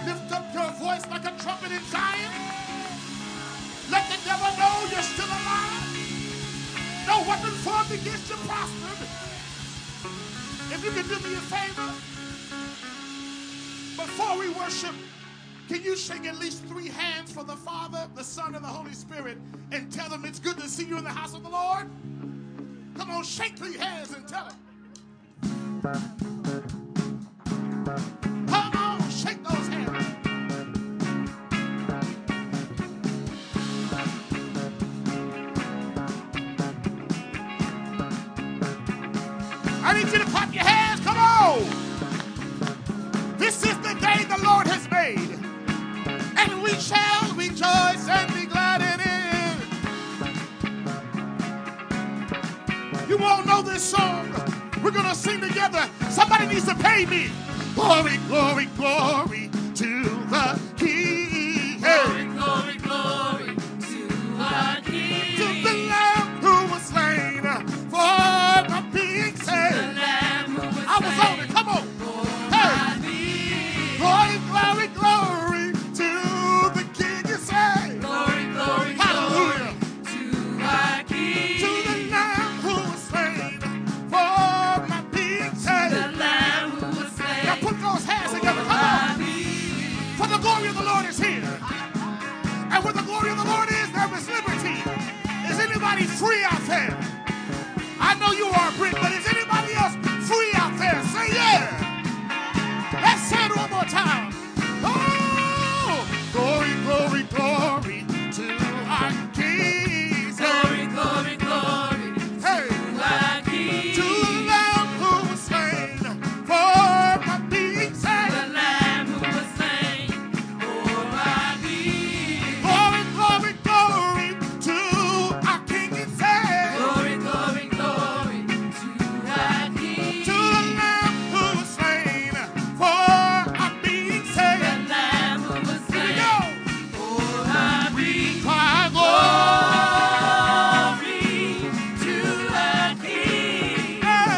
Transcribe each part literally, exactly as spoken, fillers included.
Lift up your voice like a trumpet in Zion. Let the devil know you're still alive. No weapon formed against you prospered. If you can do me a favor, before we worship, can you shake at least three hands for the Father, the Son, and the Holy Spirit and tell them it's good to see you in the house of the Lord? Come on, shake three hands and tell them. Come on, shake those hands. I need you to clap your hands. Come on. This is the day the Lord has made, and we shall rejoice and be glad in it. You all know this song. We're going to sing together. Somebody needs to pay me. Glory, glory, glory to the King. Glory, glory, glory to the King. To the Lamb who was slain for my being saved. The Lamb who was I was on it. Come on. Hey. Glory, glory, glory to the King, you say. Glory, glory, Hallelujah. glory to our King. To the Lamb who was slain for my being saved. The Lamb who was slain. Now put those hands together. Come on. For the glory of the Lord is here. And where the glory of the Lord is, there is liberty. Is anybody free out there? I know you are, Britt, but is anybody else free out there? Say yeah. Let's say it one more time. Oh, glory, glory, glory to our King. Glory, glory, glory Hey. to our To King. the Lamb who was slain for my being saved. The Lamb who was slain for our King. Glory, glory, glory to our King and Savior. Glory, glory, glory to our King. To the Lamb who was slain for our being The saved. Lamb who was Here we slain go. for our King. Cry glory. Glory to our King.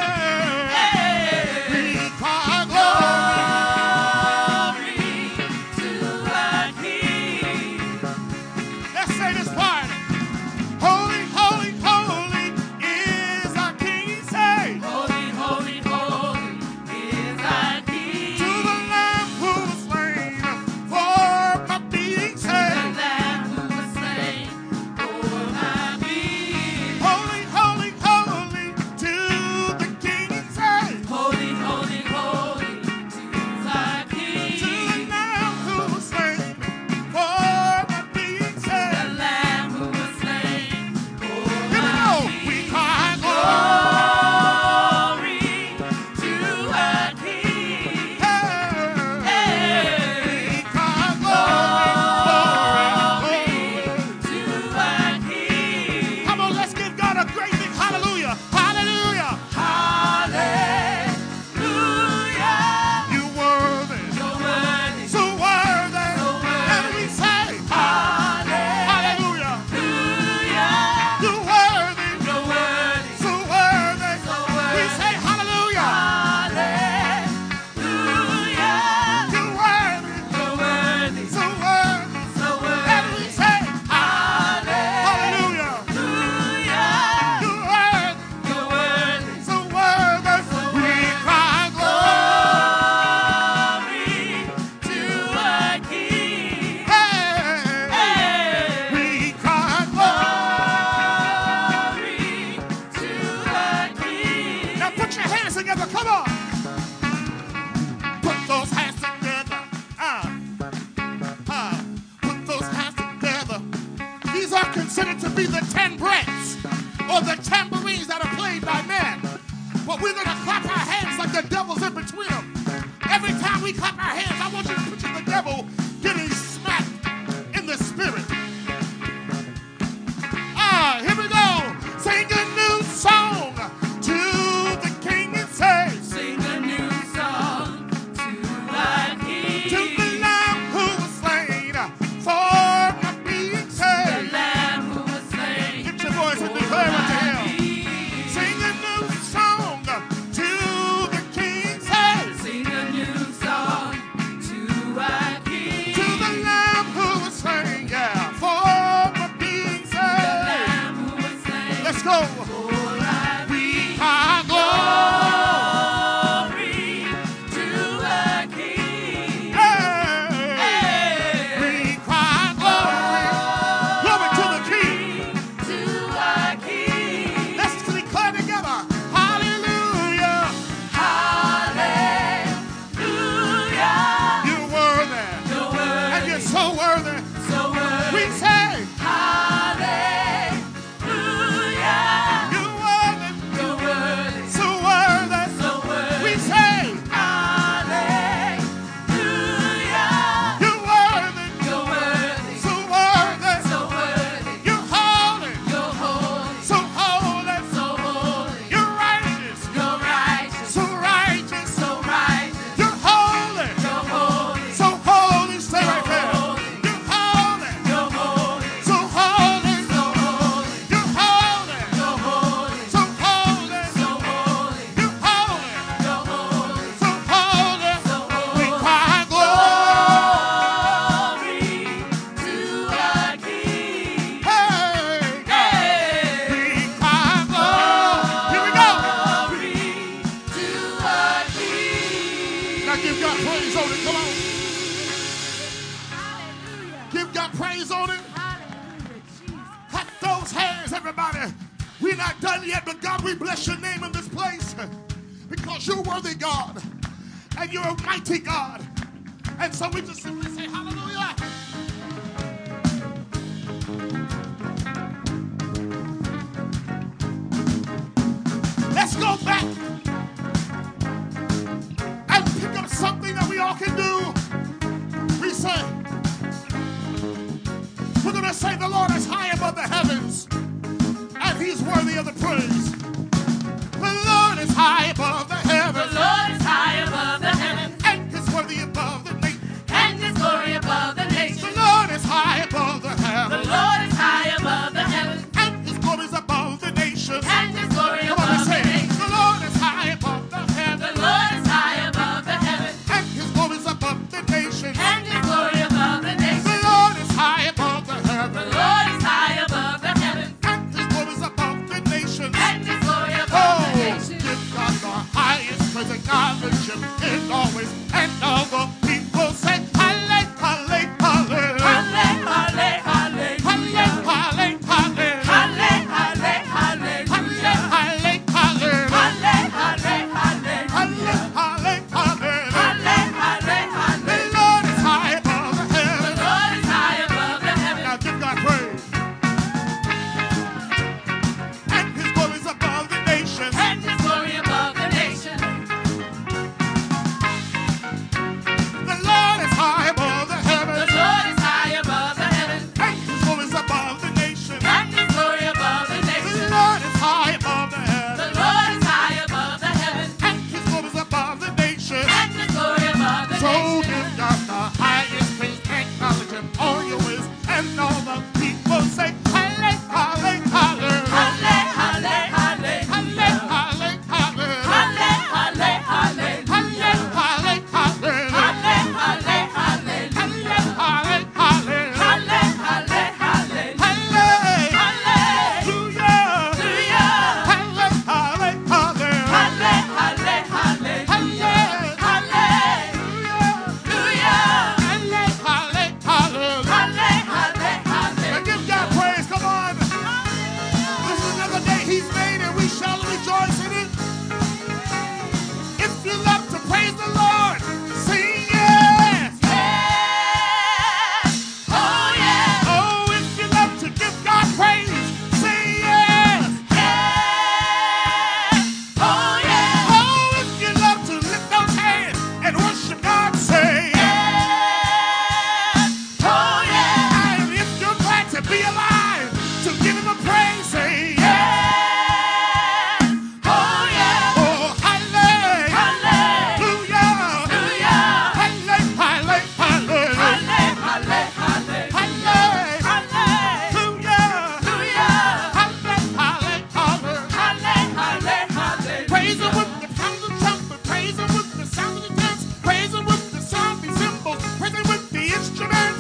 We cry glory. Glory to our King. Let's say this part. Holy, holy, holy is our King and Savior. Holy, holy, holy is our King. To the Lamb who was slain for my being The saved. Lamb who was slain for our King. Holy, holy, holy to the King and Savior. Holy, holy, holy to our To King. the Lamb who was slain for my being The saved. Lamb who was slain for Here we our go. King. We cry glory. Glory to our King. Hey. We cry glory, glory, To glory. our King. Come on, let's give God a great big hallelujah. Hallelujah. Hallelujah. You worthy. You're worthy. So worthy. So worthy. And we say, Hallelujah. hallelujah. You worthy. You're worthy. So worthy. So We worthy. say hallelujah. Hallelujah. You worthy. You're worthy. So worthy. So And we worthy. say, Hallelujah. hallelujah. You worthy. You're worthy. So worthy. We cry glory. Glory to our King. Hey. We cry glory. Glory to our King. Now put your hands together. Come on. Put those hands together. Ah. Ah. Put those hands together. These are considered to be the ten breaths or the tambourines that are played by men. But we're going to clap our hands like the devil's in between them. Every time we clap our hands, I want you to picture the devil getting smacked in the spirit. Ah, here we go. Sing a new song to the King and say, Sing a new song to our King. to the Lamb who was slain for my being The saved. Lamb who was slain. Lift your voice and declare unto him. Sing a new song to the King, say. Sing a new song to our King. Now give God praise on it. Come on. Give God praise on it. Clap those hands, everybody. We're not done yet, but God, we bless your name in this place because you're worthy, God, and you're a mighty God. And so we just simply say hallelujah. Let's go back and pick up something that we all can do. We say, we're going to say the Lord is high above the heavens and he's worthy of the praise. The Lord is high above the heavens. The Lord is high above the heavens. And he's worthy above the nations. And his glory above the nations. The Lord is high above the heavens. The Lord is high above the heavens. And his glory is above the nations. And his glory Come on, above say the it. nations. The Lord is high above the heavens. The Lord is high above the heavens. And his glory is above the nations. And his glory above the nations. The Lord is high above the The heavens. Lord is high above the heavens. And his glory is above the nations. And his glory above Oh, the nations. give God the highest praise, acknowledge him in always. And all the people say, Halle, halle, halle. Halle, halle, hallelujah. Halle, halle, halle. Halle, halle, hallelujah. Halle, halle, halle. Halle, halle, Halle, hallelujah. halle, halle. Halle, halle, The hallelujah. Lord is high above the The heavens. Lord is high above the heavens. Now give God praise. And his glory is above the nations. And his glory above the nations. The Lord is high above the The heavens. Lord is high above the heavens. And his glory is above the nations. And his glory above the The nations. Lord is high above the The heavens. Lord is high above the heavens. And his glory is above the nations. And his glory above the So nations. give God the highest praise, acknowledge him all your ways. And all the people say, Halle, halle, halle. Halle, halle, Halle, hallelujah. halle, halle. Halle, halle, Halle, hallelujah. halle, halle. Halle, halle, hallelujah. Halle, halle, halle. Halle, halle, hallelujah. Halle, Hallelujah. hallelujah. Halle, halle, halle. Halle, halle, hallelujah. Halle, Hallelujah. halle, halle, halle. Halle, halle, hallelujah. Now give God praise, come on. This is another day he's made and we shall rejoice in it. If you love to praise the Lord, sing yes. Yes. Oh, yes. Oh, if you love to give God praise, say yes. Yes. Oh, yes. Oh, if you love to lift those hands and worship God, say yes. Yes. Oh, yes. And if you're glad to be alive, to give him a praise, say yes. Yes. Oh, yes. Oh, hallelujah. Hallelujah. Hallelujah. Hallelujah. Hallelujah. Halle, halle, hallelujah. Halle, halle, hallelujah. Praise him with the sound of the trumpet, praise him with the sound of the dance, praise him with the sound of the cymbals, praise him with the instruments.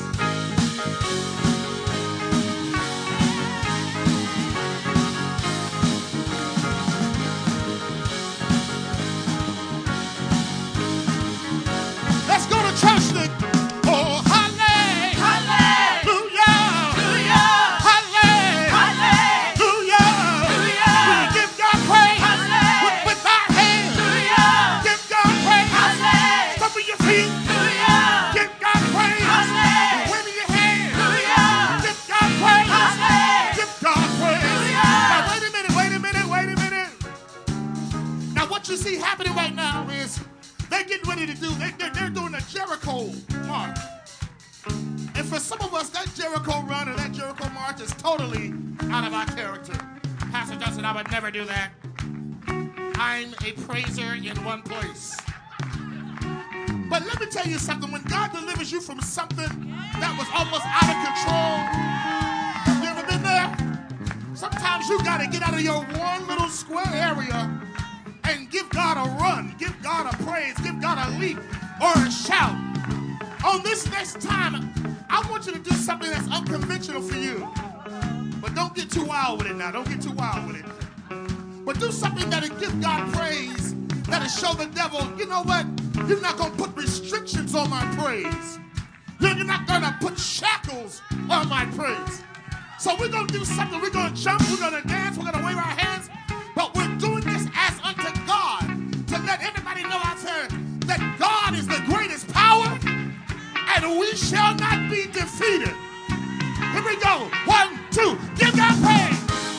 Let's go to church then. Oh, hallelujah. Hallelujah. Hallelujah. Hallelujah. We give God praise Hallelujah. with, with our hands. Hallelujah. Give God praise. Hallelujah. Stomp your feet. Hallelujah. Give God praise. Hallelujah. Wave your hands. Hallelujah. Give God praise. Hallelujah. Give God praise. Hallelujah. Now wait a minute, wait a minute, wait a minute. Now what you see happening right now is they're getting ready to do, they, they're, they're doing a Jericho march. And for some of us, that Jericho run or that Jericho march is totally out of our character. Pastor Justin, I would never do that. I'm a praiser in one place. But let me tell you something. When God delivers you from something that was almost out of control, you ever been there? Sometimes you got to get out of your one little square area and give God a run, give God a praise, give God a leap or a shout. On this next time, I want you to do something that's unconventional for you. But don't get too wild with it now. Don't get too wild with it. But do something that'll give God praise, that'll show the devil, you know what? You're not going to put restrictions on my praise. You're not going to put shackles on my praise. So we're going to do something. We're going to jump. We're going to dance. We're going to wave our hands. But we're doing this as unto God to let everybody know out there that God is the greatest power and we shall not be defeated. Here we go. One, two. Give God praise.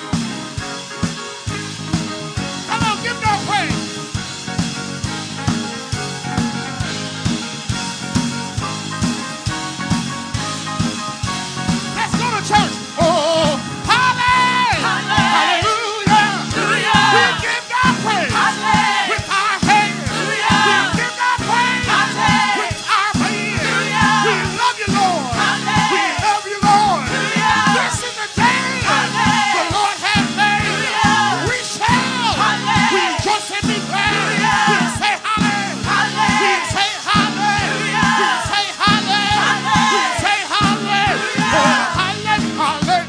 Come on, give God praise. Let's go to church. Oh, hallelujah. Hallelujah. We give God praise. With our hands. We give God praise. With our hands. We love you, Lord. We love you, Lord. This is the day the Lord has made. We shall rejoice and be glad. We say hallelujah. We say hallelujah. We say hallelujah. We say hallelujah. Oh, hallelujah.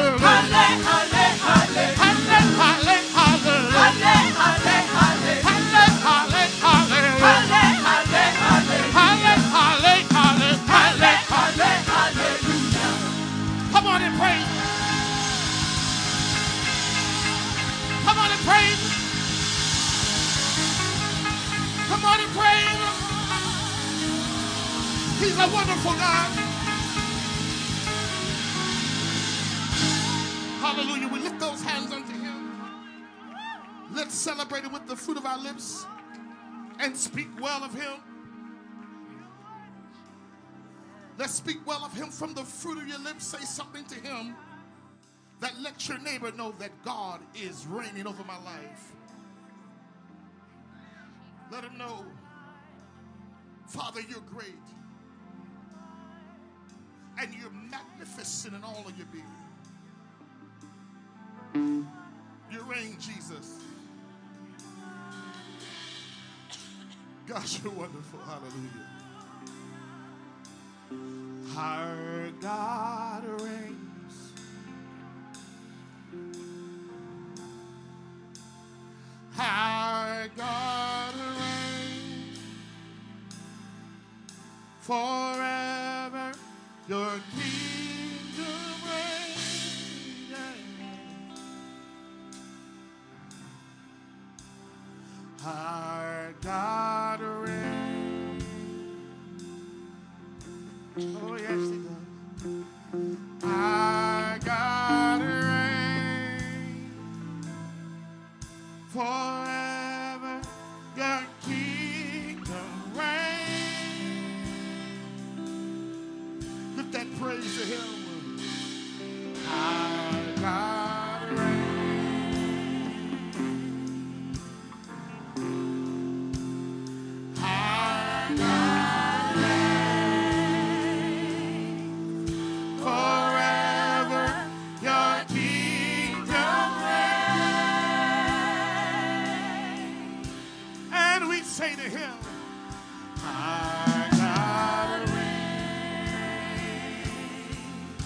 Come on and praise. Come on and praise. Come on and praise. He's a wonderful God. Hallelujah. We lift those hands unto him. Let's celebrate it with the fruit of our lips and speak well of him. Let's speak well of him from the fruit of your lips. Say something to him that lets your neighbor know that God is reigning over my life. Let him know, Father, you're great. And you're magnificent in all of your being. You reign, Jesus. God, you're wonderful. Hallelujah. Our God reigns. Our God reigns. Forever your kingdom reigns. Our God reigns. Oh, yes, he does. Our God reigns. Forever your kingdom reigns. Lift that praise to him. Our God reigns. Our God reigns. Forever your kingdom reigns. And we say to him, our God reigns.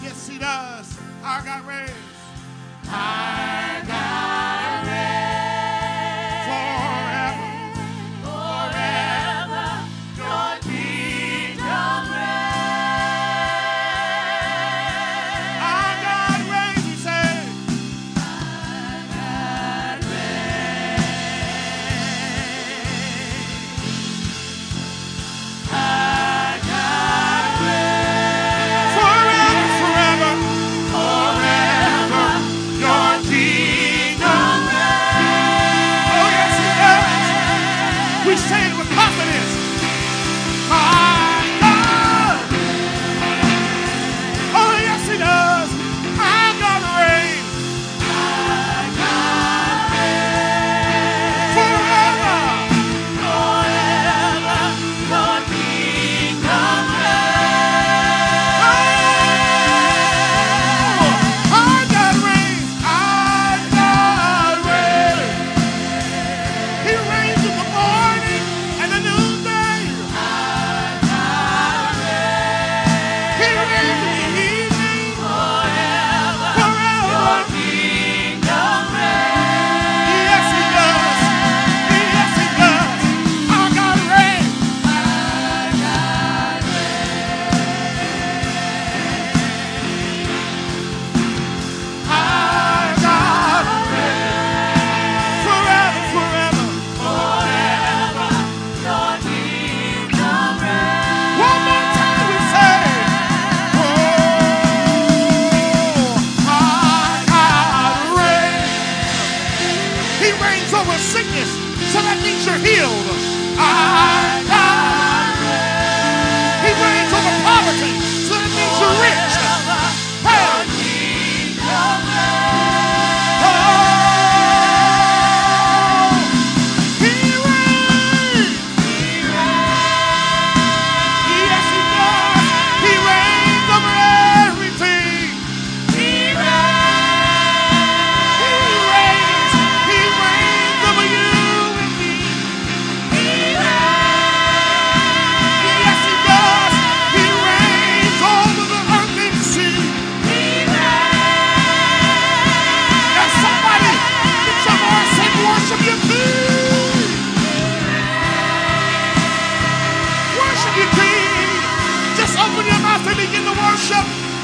worship.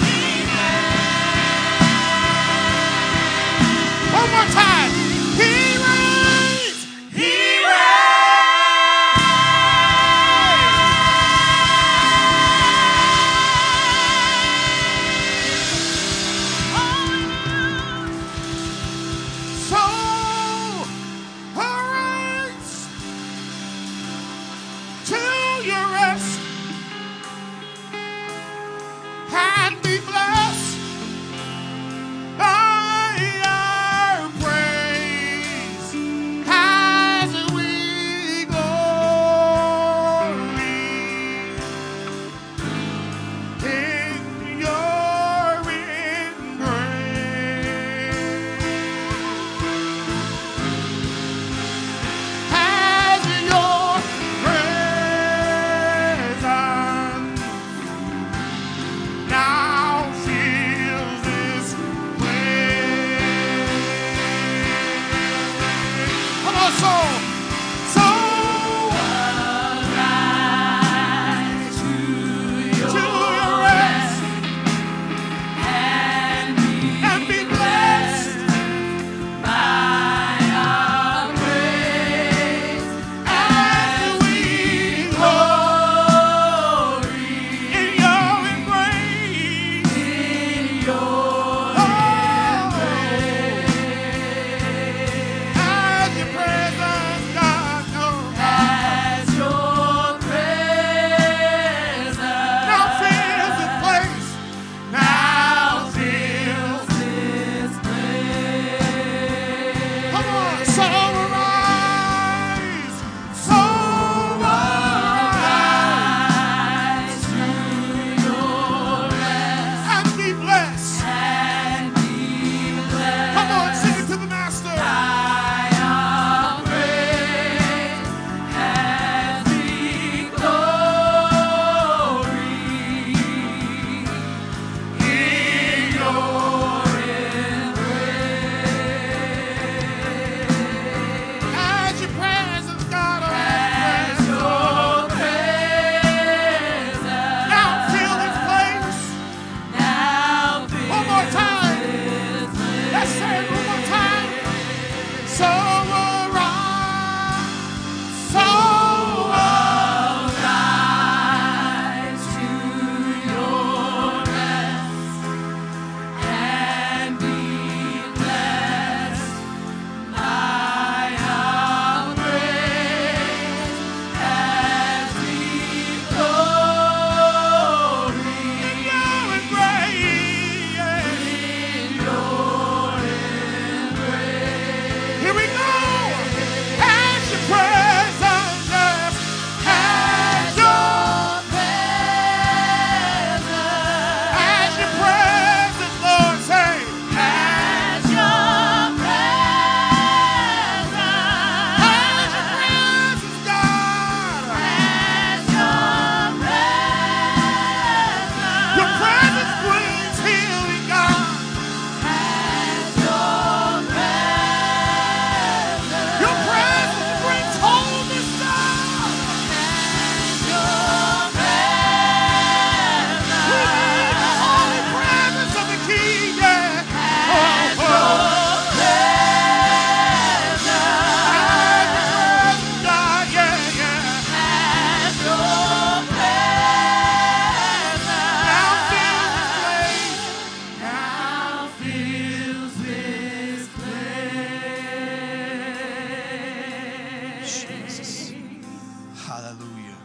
One more time. He reigns. He So arise to your rest and be blessed by our praise as we glory in your embrace. As your presence now fills this place. Come on, soul. So Arise to your to your rest and be and be blessed by our praise as we glory in your embrace. in your Oh, as your presence, God, knows as your presence now fills this place. Now fills. this place. Come on, so arise, so arise, Rise to your rest and be blessed. and be blessed Come on, sing it to the Master. by our praise as we glory in your embrace. As your presence, God, As arise. your presence Now fill this place. now One more time. fills this Let's say it one more time. So arise, so Arise to your rest and be blessed by our praise as we glory in your embrace. in your embrace. Here we go. As your presence, as your, as your presence, Lord, say, As your presence, as your presence, God, as your presence, your presence brings healing, God. as your presence, Your presence brings wholeness, God. as your presence, We need the holy presence of the King, yeah. Oh, oh. presence, As your presence, God, yeah, yeah. as your presence, Now fill this now place. fills this place. Jesus. Hallelujah.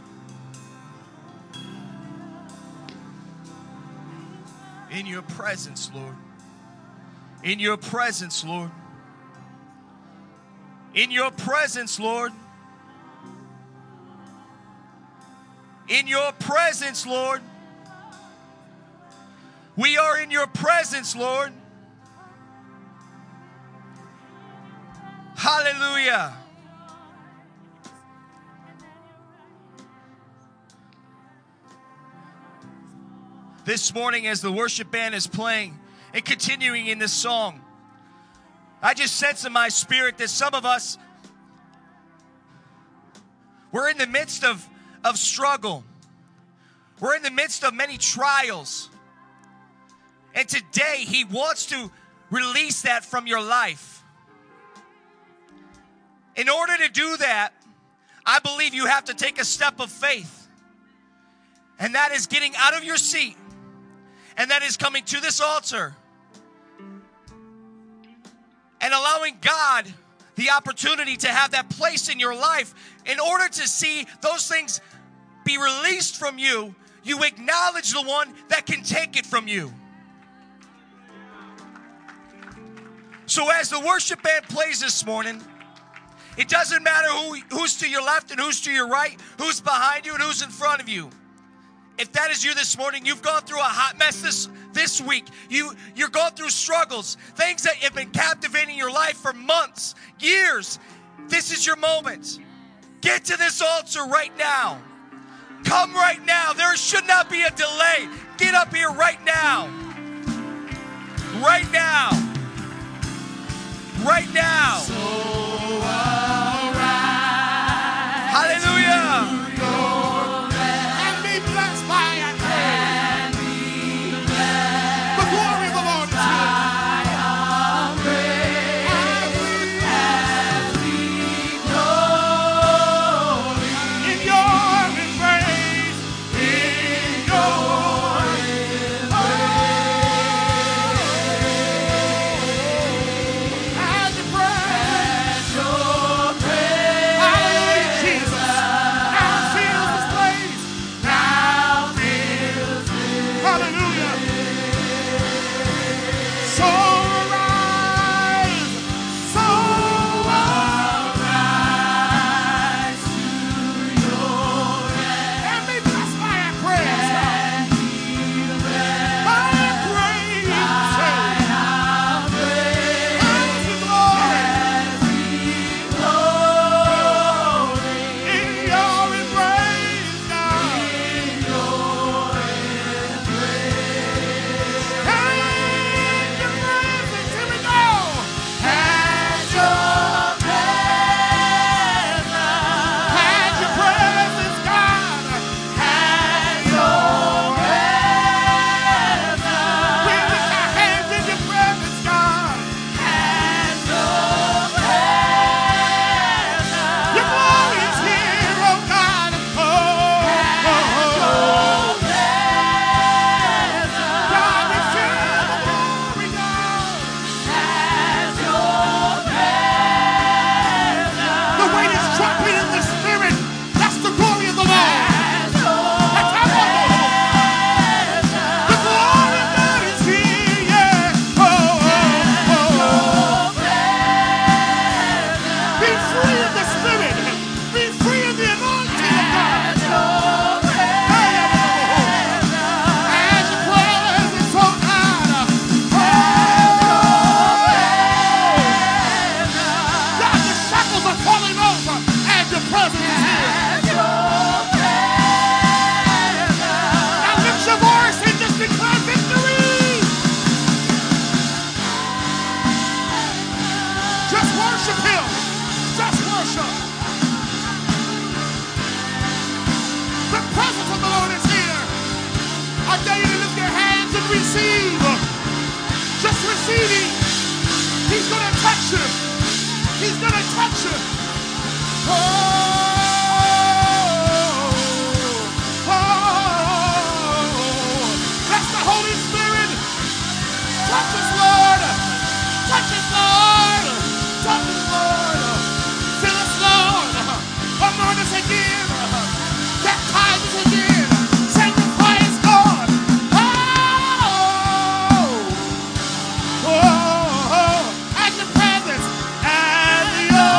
In your presence, Lord. In your presence, Lord. In your presence, Lord. In your presence, Lord. We are in your presence, Lord. Hallelujah. This morning, as the worship band is playing and continuing in this song, I just sense in my spirit that some of us, we're in the midst of, of struggle. We're in the midst of many trials. And today, he wants to release that from your life. In order to do that, I believe you have to take a step of faith. And that is getting out of your seat. And that is coming to this altar. And allowing God the opportunity to have that place in your life. In order to see those things be released from you, you acknowledge the one that can take it from you. So as the worship band plays this morning, it doesn't matter who, who's to your left and who's to your right, who's behind you and who's in front of you. If that is you this morning, you've gone through a hot mess this, this week. You, you're going through struggles, things that have been captivating your life for months, years. This is your moment. Get to this altar right now. Come right now. There should not be a delay. Get up here right now. Right now. Right now. So arise. Hallelujah. And be blessed by it. And be blessed. The glory of the Lord is here. As we glory in your embrace. In your as you pray. Hallelujah, Jesus. Now fills this place. Now fills this. Hallelujah. So arise. So arise to your end. And be blessed by our prayers. By our praise. As we glory. In your embrace, God. In your embrace. And your presence, here we go. And your presence. And your presence, God. And your presence. We lift our hands in your presence, God. And your presence. Your glory is here, oh God. Oh, oh, oh. God, we feel the glory, God. The weight is dropping in the spirit. That's the glory of the Lord. That's how I know. The glory of God is here, yeah. Oh, oh, oh. Be free in the spirit. Be free in the anointing of God. As your presence, oh God. God, the shackles are falling off as your presence is here. Now lift your voice and just declare victory. Just worship him. Just worship. The presence of the Lord is here. I dare you to lift your hands and receive. Just receive him. He's going to touch you. He's going to touch you. Oh, oh. That's the Holy Spirit. Touch us, Lord. Touch us, Lord. Touch us, Lord. Fill us, Lord. Anoint us again. Baptize us again. Sanctify us, Lord. Oh, oh, oh. At your presence. At your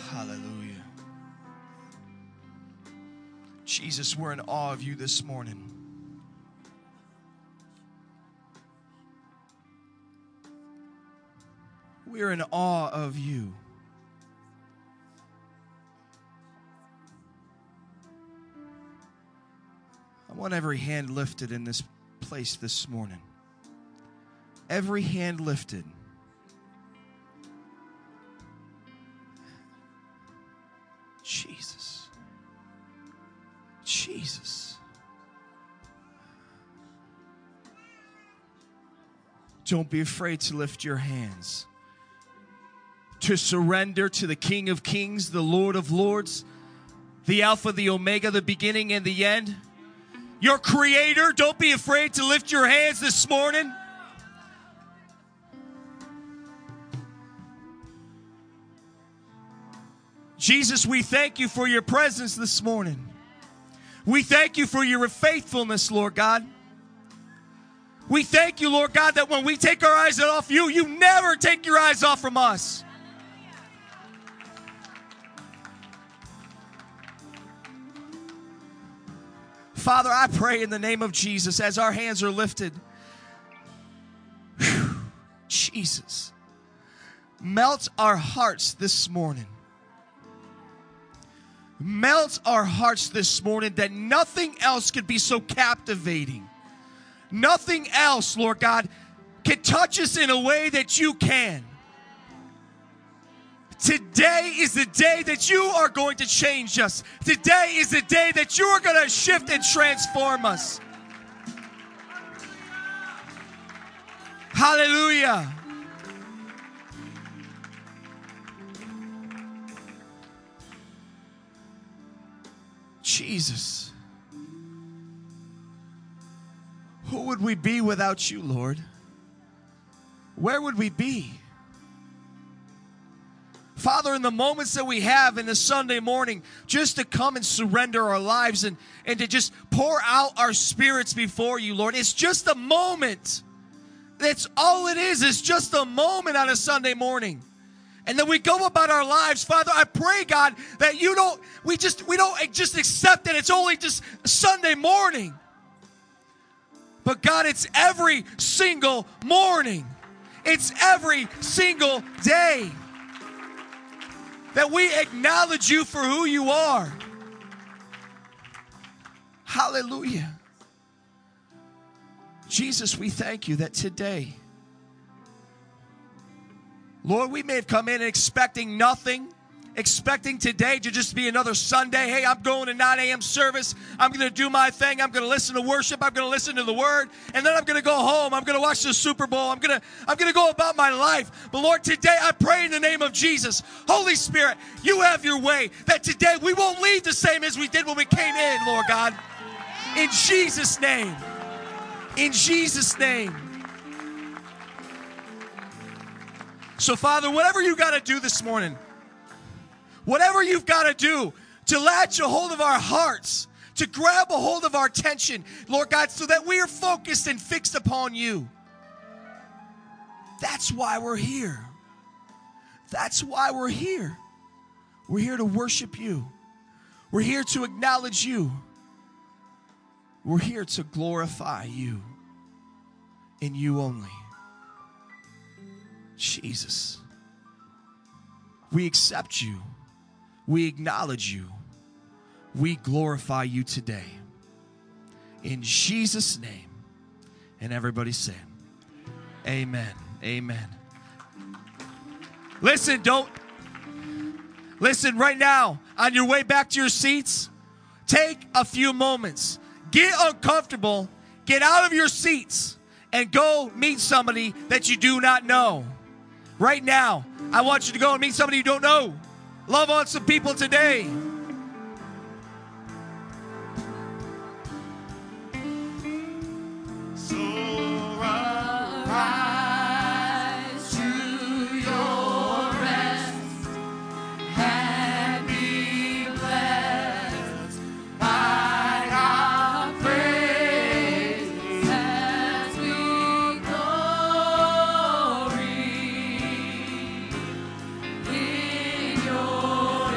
Hallelujah. Jesus, we're in awe of you this morning. We're in awe of you. I want every hand lifted in this place this morning. Every hand lifted. Jesus. Jesus. Don't be afraid to lift your hands. To surrender to the King of Kings, the Lord of Lords, the Alpha, the Omega, the beginning and the end. Your Creator. Don't be afraid to lift your hands this morning. Jesus, we thank you for your presence this morning. We thank you for your faithfulness, Lord God. We thank you, Lord God, that when we take our eyes off you, you never take your eyes off from us. Father, I pray in the name of Jesus as our hands are lifted. Whew, Jesus, melt our hearts this morning. Melt our hearts this morning that nothing else could be so captivating. Nothing else, Lord God, can touch us in a way that you can. Today is the day that you are going to change us. Today is the day that you are going to shift and transform us. Hallelujah. Jesus. Who would we be without you, Lord? Where would we be? Father, in the moments that we have in the Sunday morning, just to come and surrender our lives and, and to just pour out our spirits before you, Lord. It's just a moment. That's all it is. It's just a moment on a Sunday morning. And then we go about our lives. Father, I pray, God, that you don't, we just, we don't just accept that it's only just Sunday morning. But God, it's every single morning. It's every single day that we acknowledge you for who you are. Hallelujah. Jesus, we thank you that today, Lord, we may have come in expecting nothing, expecting today to just be another Sunday. Hey, I'm going to nine a.m. service. I'm going to do my thing. I'm going to listen to worship. I'm going to listen to the word. And then I'm going to go home. I'm going to watch the Super Bowl. I'm going to, I'm going to go about my life. But Lord, today I pray in the name of Jesus. Holy Spirit, you have your way. That today we won't leave the same as we did when we came in, Lord God. In Jesus' name. In Jesus' name. So, Father, whatever you got to do this morning, whatever you've got to do to latch a hold of our hearts, to grab a hold of our attention, Lord God, so that we are focused and fixed upon you. That's why we're here. That's why we're here. We're here to worship you. We're here to acknowledge you. We're here to glorify you and you only. Jesus, we accept you. We acknowledge you. We glorify you today. In Jesus' name. And everybody say, amen. Amen. Listen, don't. Listen, right now, on your way back to your seats, take a few moments. Get uncomfortable. Get out of your seats and go meet somebody that you do not know. Right now, I want you to go and meet somebody you don't know. Love on some people today. So rise to your rest and be blessed by our praise as we glory in your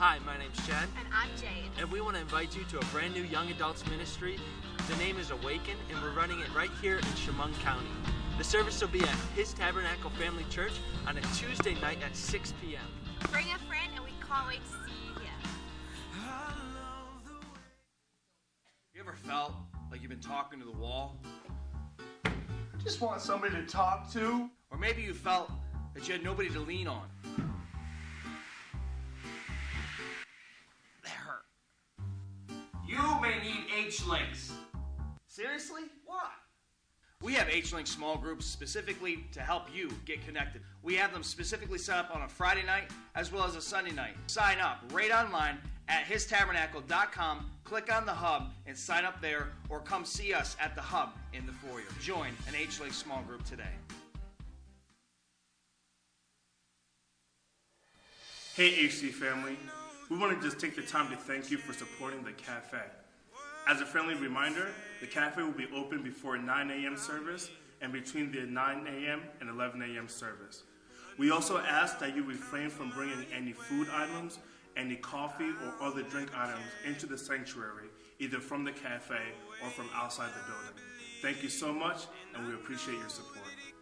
Hi, my name's Chad. And I'm Jade. And we want to invite you to a brand new young adults ministry. The name is Awaken, and we're running it right here in Chemung County. The service will be at His Tabernacle Family Church on a Tuesday night at six p.m. Bring a friend, and we can't wait to see you here. You ever felt like you've been talking to the wall? Just want somebody to talk to. Or maybe you felt that you had nobody to lean on. That hurt. You may need H-Links. Seriously? Why? We have H-Link small groups specifically to help you get connected. We have them specifically set up on a Friday night as well as a Sunday night. Sign up right online at his tabernacle dot com. Click on the hub and sign up there, or come see us at the hub in the foyer. Join an H-Link small group today. Hey H C family, we want to just take the time to thank you for supporting the cafe. As a friendly reminder, the cafe will be open before nine a.m. service and between the nine a.m. and eleven a.m. service. We also ask that you refrain from bringing any food items, any coffee or other drink items into the sanctuary, either from the cafe or from outside the building. Thank you so much, and we appreciate your support.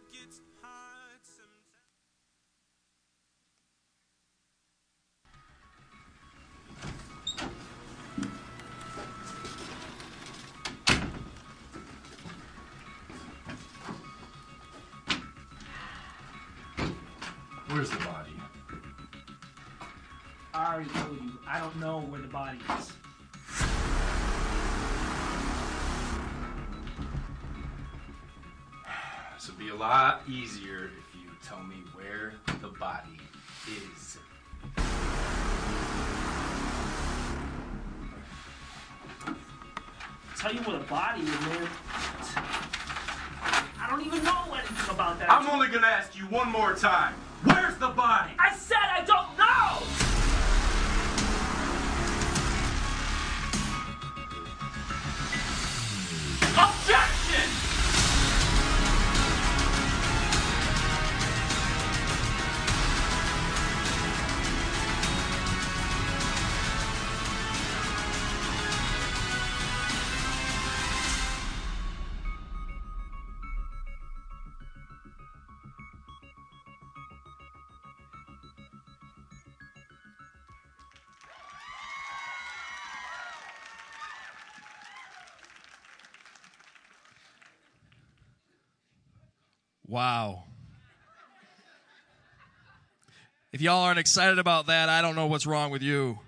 Where's the body? I already told you, I don't know where the body is. This would be a lot easier if you tell me where the body is. Tell you where the body is, man. I don't even know anything about that. I'm only gonna ask you one more time. Where's the body? I said I don't know! Objection! Wow. If y'all aren't excited about that, I don't know what's wrong with you.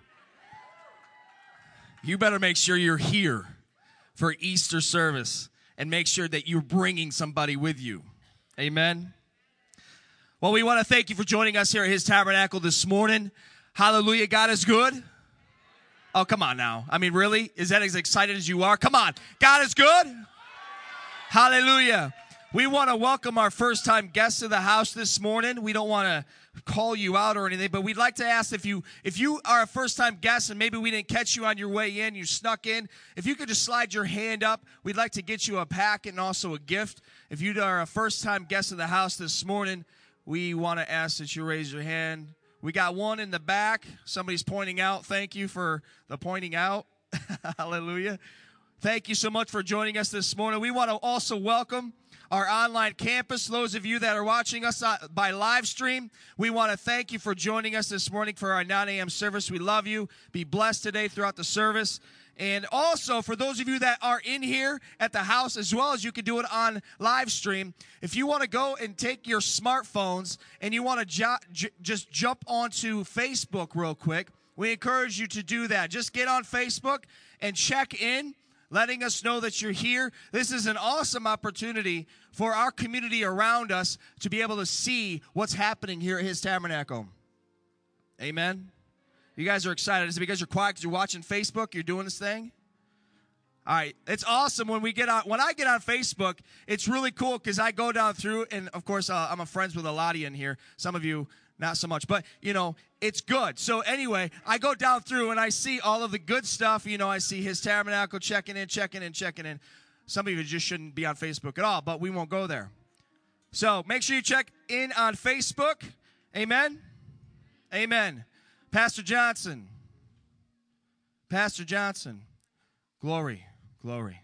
You better make sure you're here for Easter service and make sure that you're bringing somebody with you. Amen. Well, we want to thank you for joining us here at His Tabernacle this morning. Hallelujah. God is good. Oh, come on now. I mean, really? Is that as excited as you are? Come on. God is good. Hallelujah. We want to welcome our first-time guests to the house this morning. We don't want to call you out or anything, but we'd like to ask if you if you are a first-time guest and maybe we didn't catch you on your way in, you snuck in, if you could just slide your hand up, we'd like to get you a packet and also a gift. If you are a first-time guest of the house this morning, we want to ask that you raise your hand. We got one in the back. Somebody's pointing out. Thank you for the pointing out. Hallelujah. Thank you so much for joining us this morning. We want to also welcome our online campus. Those of you that are watching us by live stream, we want to thank you for joining us this morning for our nine a.m. service. We love you. Be blessed today throughout the service. And also, for those of you that are in here at the house, as well as you can do it on live stream, if you want to go and take your smartphones and you want to jo- j- just jump onto Facebook real quick, we encourage you to do that. Just get on Facebook and check in, letting us know that you're here. This is an awesome opportunity for our community around us to be able to see what's happening here at His Tabernacle. Amen. You guys are excited. Is it because you're quiet because you're watching Facebook? You're doing this thing? All right. It's awesome when we get on. When I get on Facebook, it's really cool because I go down through, and of course, uh, I'm friends with a lot of you in here. Some of you, not so much. But, you know, it's good. So anyway, I go down through and I see all of the good stuff. You know, I see His Tabernacle checking in, checking in, checking in. Some of you just shouldn't be on Facebook at all, but we won't go there. So make sure you check in on Facebook. Amen. Amen. Pastor Johnson. Pastor Johnson, glory, glory.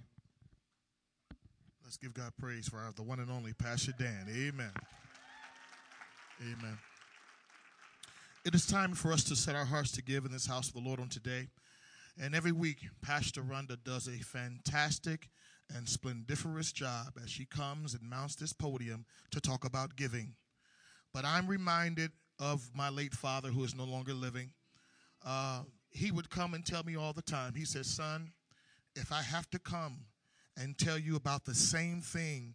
Let's give God praise for our, the one and only Pastor Dan. Amen. Amen. It is time for us to set our hearts to give in this house of the Lord on today. And every week, Pastor Rhonda does a fantastic and splendiferous job as she comes and mounts this podium to talk about giving. But I'm reminded of my late father, who is no longer living. Uh, he would come and tell me all the time. He says, son, if I have to come and tell you about the same thing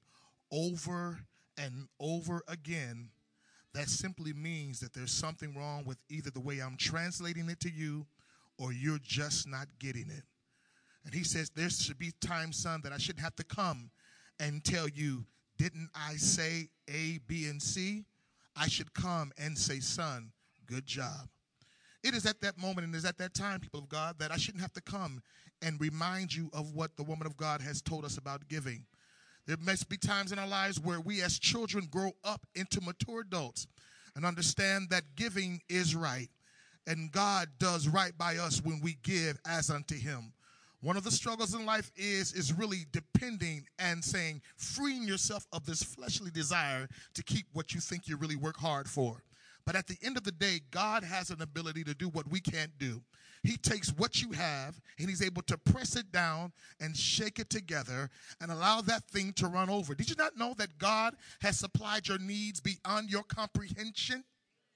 over and over again, that simply means that there's something wrong with either the way I'm translating it to you or you're just not getting it. And he says, there should be times, son, that I shouldn't have to come and tell you, didn't I say A, B, and C? I should come and say, son, good job. It is at that moment and it is at that time, people of God, that I shouldn't have to come and remind you of what the woman of God has told us about giving. There must be times in our lives where we as children grow up into mature adults and understand that giving is right. And God does right by us when we give as unto him. One of the struggles in life is, is really depending and saying, freeing yourself of this fleshly desire to keep what you think you really work hard for. But at the end of the day, God has an ability to do what we can't do. He takes what you have and he's able to press it down and shake it together and allow that thing to run over. Did you not know that God has supplied your needs beyond your comprehension?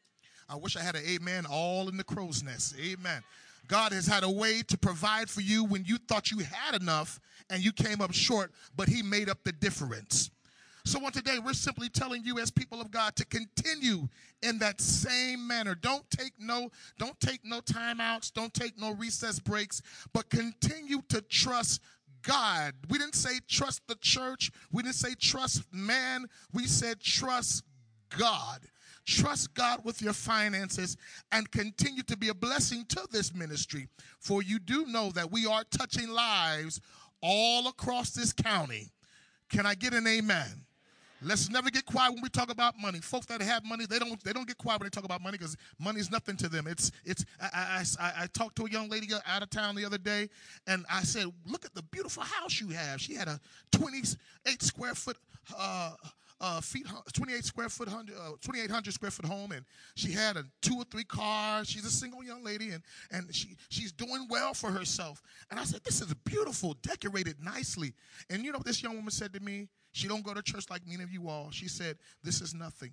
I wish I had an amen all in the crow's nest. Amen. God has had a way to provide for you when you thought you had enough and you came up short, but he made up the difference. So on today, we're simply telling you as people of God to continue in that same manner. Don't take no, don't take no timeouts. Don't take no recess breaks, but continue to trust God. We didn't say trust the church. We didn't say trust man. We said trust God. Trust God with your finances and continue to be a blessing to this ministry. For you do know that we are touching lives all across this county. Can I get an amen? Let's never get quiet when we talk about money. Folks that have money, they don't they don't get quiet when they talk about money because money is nothing to them. It's it's. I, I, I, I talked to a young lady out of town the other day, and I said, "Look at the beautiful house you have." She had a twenty-eight square foot uh, uh, feet, twenty-eight square foot, uh, twenty-eight hundred square foot home, and she had a two or three cars. She's a single young lady, and and she she's doing well for herself. And I said, "This is beautiful, decorated nicely." And you know what this young woman said to me? She don't go to church like many of you all. She said, this is nothing.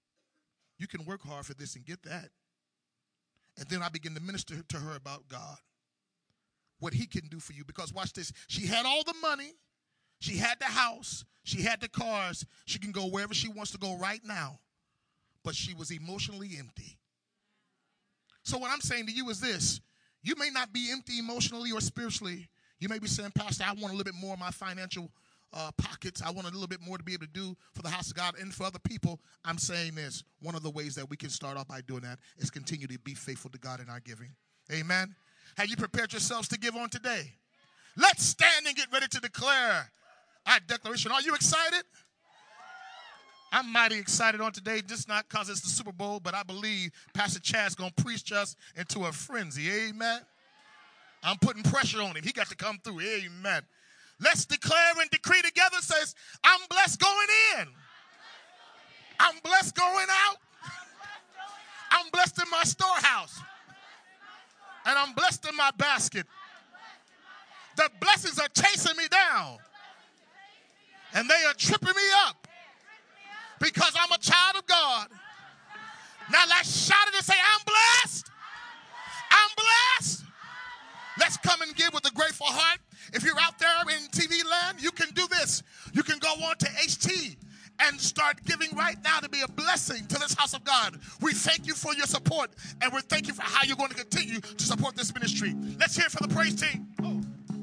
You can work hard for this and get that. And then I began to minister to her about God, what he can do for you. Because watch this. She had all the money. She had the house. She had the cars. She can go wherever she wants to go right now. But she was emotionally empty. So what I'm saying to you is this. You may not be empty emotionally or spiritually. You may be saying, Pastor, I want a little bit more of my financial Uh, pockets. I want a little bit more to be able to do for the house of God and for other people. I'm saying this. One of the ways that we can start off by doing that is continue to be faithful to God in our giving. Amen. Have you prepared yourselves to give on today? Let's stand and get ready to declare our declaration. Are you excited? I'm mighty excited on today, just not because it's the Super Bowl, but I believe Pastor Chad's going to preach us into a frenzy. Amen. I'm putting pressure on him. He got to come through. Amen. Let's declare and decree together, says, I'm blessed going in. I'm blessed going out. I'm blessed in my storehouse. And I'm blessed in my basket. The blessings are chasing me down. And they are tripping me up. Because I'm a child of God. Now let's shout it and say, I'm blessed. I'm blessed. Let's come and give with a grateful heart. If you're out there in T V land, you can do this. You can go on to H T and start giving right now to be a blessing to this house of God. We thank you for your support, and we thank you for how you're going to continue to support this ministry. Let's hear it for the praise team. Oh.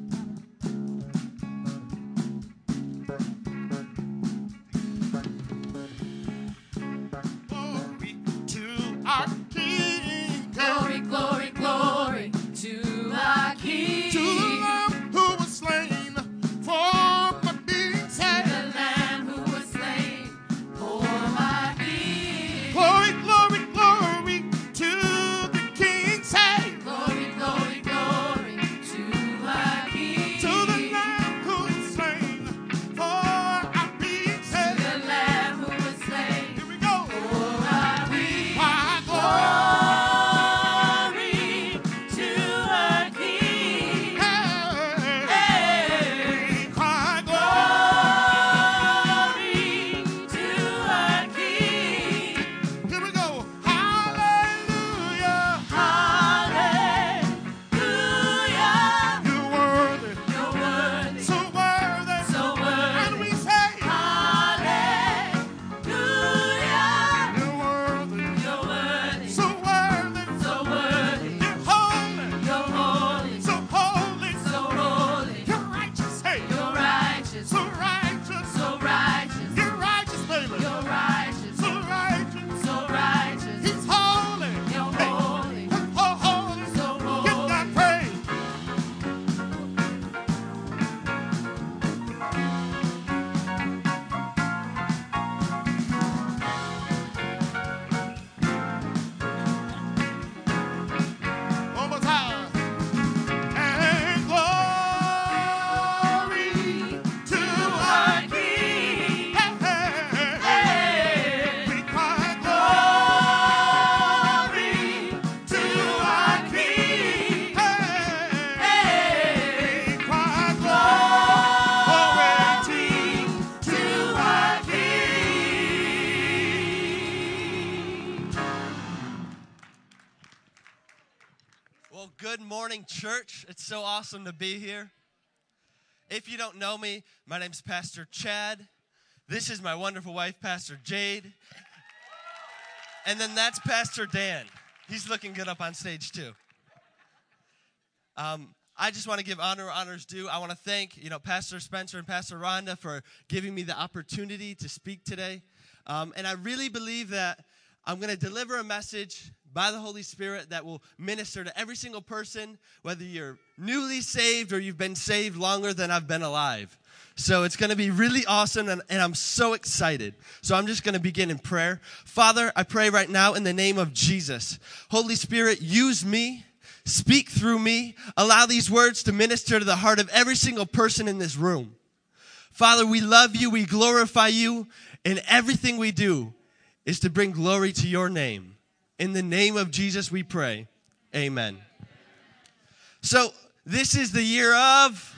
Glory to our King. Glory, glory, glory to our King. To the Lamb who was slain for my being saved. The Lamb who was slain for my being. Glory, glory, glory to the King saved. Glory, glory, glory Well, good morning, church. It's so awesome to be here. If you don't know me, my name's Pastor Chad. This is my wonderful wife, Pastor Jade. And then that's Pastor Dan. He's looking good up on stage, too. Um, I just want to give honor where honor's due. I want to thank, you know, Pastor Spencer and Pastor Rhonda for giving me the opportunity to speak today. Um, and I really believe that I'm going to deliver a message by the Holy Spirit that will minister to every single person, whether you're newly saved or you've been saved longer than I've been alive. So it's going to be really awesome, and, and I'm so excited. So I'm just going to begin in prayer. Father, I pray right now in the name of Jesus. Holy Spirit, use me. Speak through me. Allow these words to minister to the heart of every single person in this room. Father, we love you. We glorify you. And everything we do is to bring glory to your name. In the name of Jesus, we pray. Amen. So this is the year of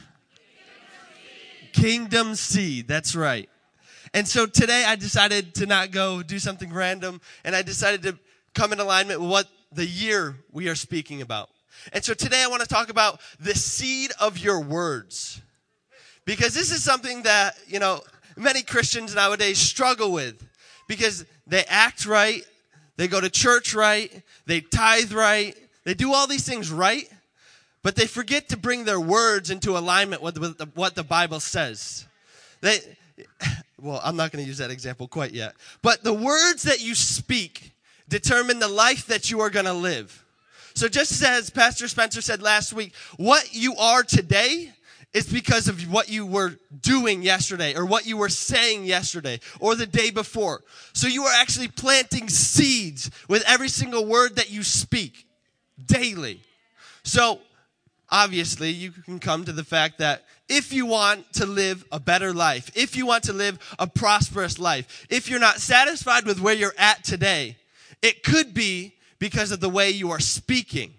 Kingdom Seed. That's right. And so today I decided to not go do something random, and I decided to come in alignment with what the year we are speaking about. And so today I want to talk about the seed of your words. Because this is something that, you know, many Christians nowadays struggle with. Because they act right, they go to church right, they tithe right, they do all these things right, but they forget to bring their words into alignment with, with the, what the Bible says. They, well, I'm not going to use that example quite yet. But the words that you speak determine the life that you are going to live. So just as Pastor Spencer said last week, what you are today is because of what you were doing yesterday or what you were saying yesterday or the day before. So you are actually planting seeds with every single word that you speak daily. So obviously you can come to the fact that if you want to live a better life, if you want to live a prosperous life, if you're not satisfied with where you're at today, it could be because of the way you are speaking.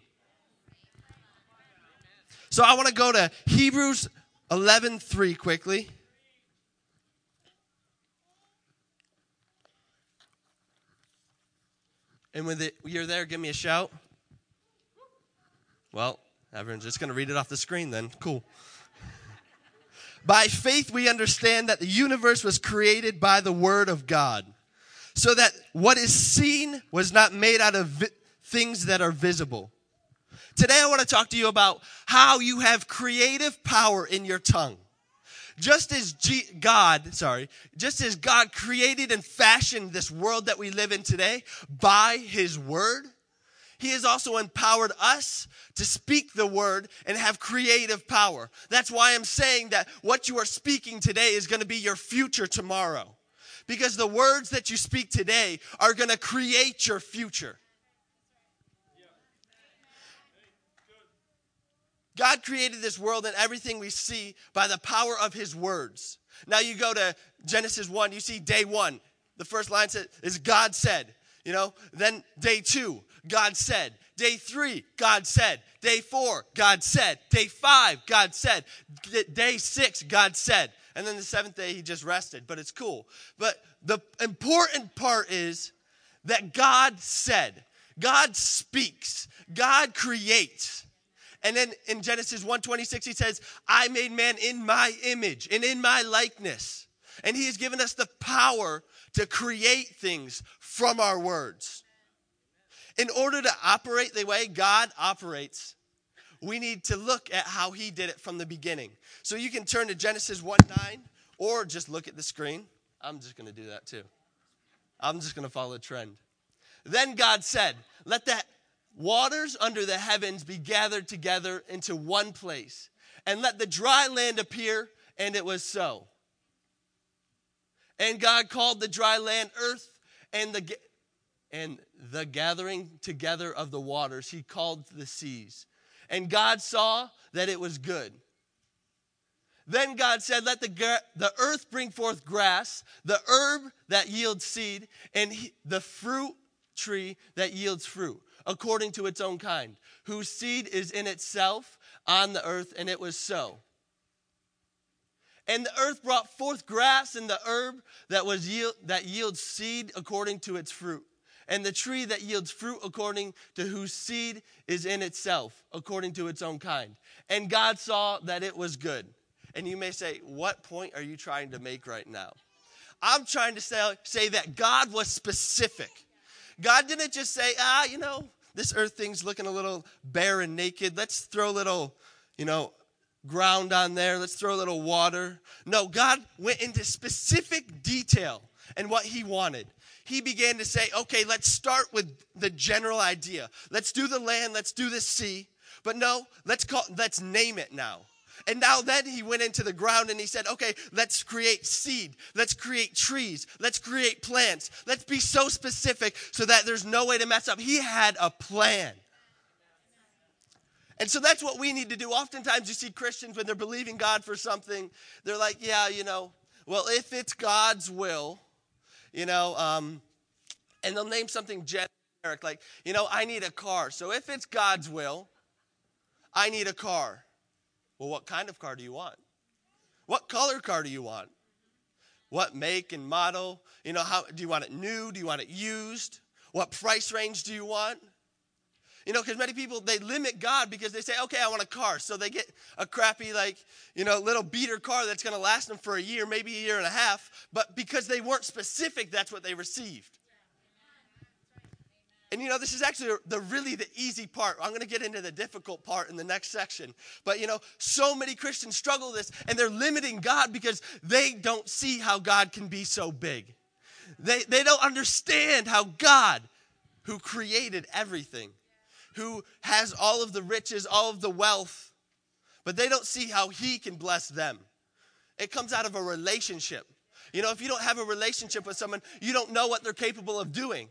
So I want to go to Hebrews eleven three quickly. And when the, you're there, give me a shout. Well, everyone's just going to read it off the screen then. Cool. By faith we understand that the universe was created by the word of God, so that what is seen was not made out of vi- things that are visible. Today I want to talk to you about how you have creative power in your tongue. Just as G- God, sorry, just as God created and fashioned this world that we live in today by his word, he has also empowered us to speak the word and have creative power. That's why I'm saying that what you are speaking today is going to be your future tomorrow. Because the words that you speak today are going to create your future. God created this world and everything we see by the power of his words. Now you go to Genesis one, you see day one. The first line says, is God said. You know, then day two, God said. Day three, God said. Day four, God said. Day five, God said. Day six, God said. And then the seventh day, he just rested. But it's cool. But the important part is that God said. God speaks. God creates. And then in Genesis one twenty-six, he says, I made man in my image and in my likeness. And he has given us the power to create things from our words. In order to operate the way God operates, we need to look at how he did it from the beginning. So you can turn to Genesis one nine or just look at the screen. I'm just going to do that too. I'm just going to follow the trend. Then God said, let the waters under the heavens be gathered together into one place, and let the dry land appear, and it was so. And God called the dry land earth, and the and the gathering together of the waters he called the seas. And God saw that it was good. Then God said, let the, the earth bring forth grass, the herb that yields seed, and he, the fruit tree that yields fruit, according to its own kind, whose seed is in itself on the earth, and it was so. And the earth brought forth grass and the herb that was yield, that yields seed according to its fruit, and the tree that yields fruit according to whose seed is in itself, according to its own kind. And God saw that it was good. And you may say, what point are you trying to make right now? I'm trying to say, say that God was specific. God didn't just say, ah, you know, this earth thing's looking a little bare and naked. Let's throw a little, you know, ground on there. Let's throw a little water. No, God went into specific detail and what he wanted. He began to say, okay, let's start with the general idea. Let's do the land. Let's do the sea. But no, let's call, let's name it now. And now then he went into the ground and he said, okay, let's create seed. Let's create trees. Let's create plants. Let's be so specific so that there's no way to mess up. He had a plan. And so that's what we need to do. Oftentimes you see Christians when they're believing God for something, they're like, yeah, you know, well, if it's God's will, you know, um, and they'll name something generic like, you know, I need a car. So if it's God's will, I need a car. Well, what kind of car do you want? What color car do you want? What make and model? You know, how do you want it new? Do you want it used? What price range do you want? You know, because many people, they limit God because they say, okay, I want a car. So they get a crappy, like, you know, little beater car that's going to last them for a year, maybe a year and a half. But because they weren't specific, that's what they received. And, you know, this is actually the really the easy part. I'm going to get into the difficult part in the next section. But, you know, so many Christians struggle with this, and they're limiting God because they don't see how God can be so big. They, they don't understand how God, who created everything, who has all of the riches, all of the wealth, but they don't see how he can bless them. It comes out of a relationship. You know, if you don't have a relationship with someone, you don't know what they're capable of doing.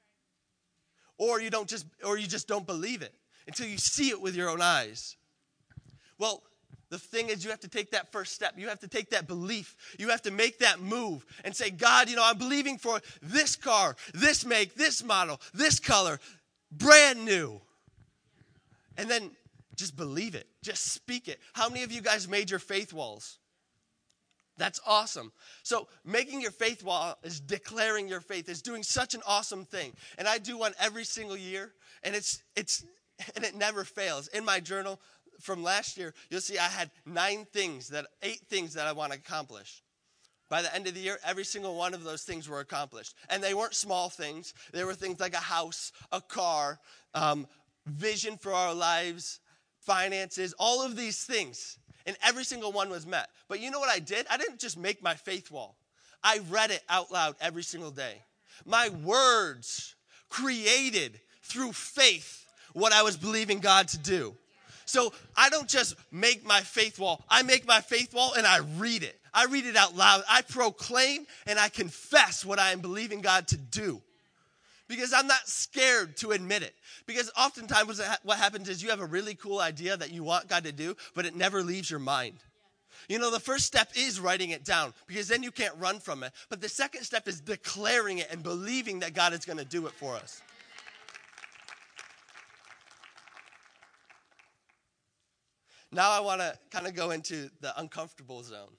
Or you don't just, or you just don't believe it until you see it with your own eyes. Well, the thing is, you have to take that first step. You have to take that belief. You have to make that move and say, God, you know, I'm believing for this car, this make, this model, this color, brand new. And then just believe it. Just speak it. How many of you guys made your faith walls? That's awesome. So making your faith wall is declaring your faith. Is doing such an awesome thing. And I do one every single year, and it's it's and it never fails. In my journal from last year, you'll see I had nine things that eight things that I want to accomplish. By the end of the year, every single one of those things were accomplished. And they weren't small things. They were things like a house, a car, um, vision for our lives, finances, all of these things. And every single one was met. But you know what I did? I didn't just make my faith wall. I read it out loud every single day. My words created through faith what I was believing God to do. So I don't just make my faith wall. I make my faith wall and I read it. I read it out loud. I proclaim and I confess what I am believing God to do. Because I'm not scared to admit it. Because oftentimes what happens is you have a really cool idea that you want God to do, but it never leaves your mind. You know, the first step is writing it down, because then you can't run from it. But the second step is declaring it and believing that God is going to do it for us. Now I want to kind of go into the uncomfortable zone.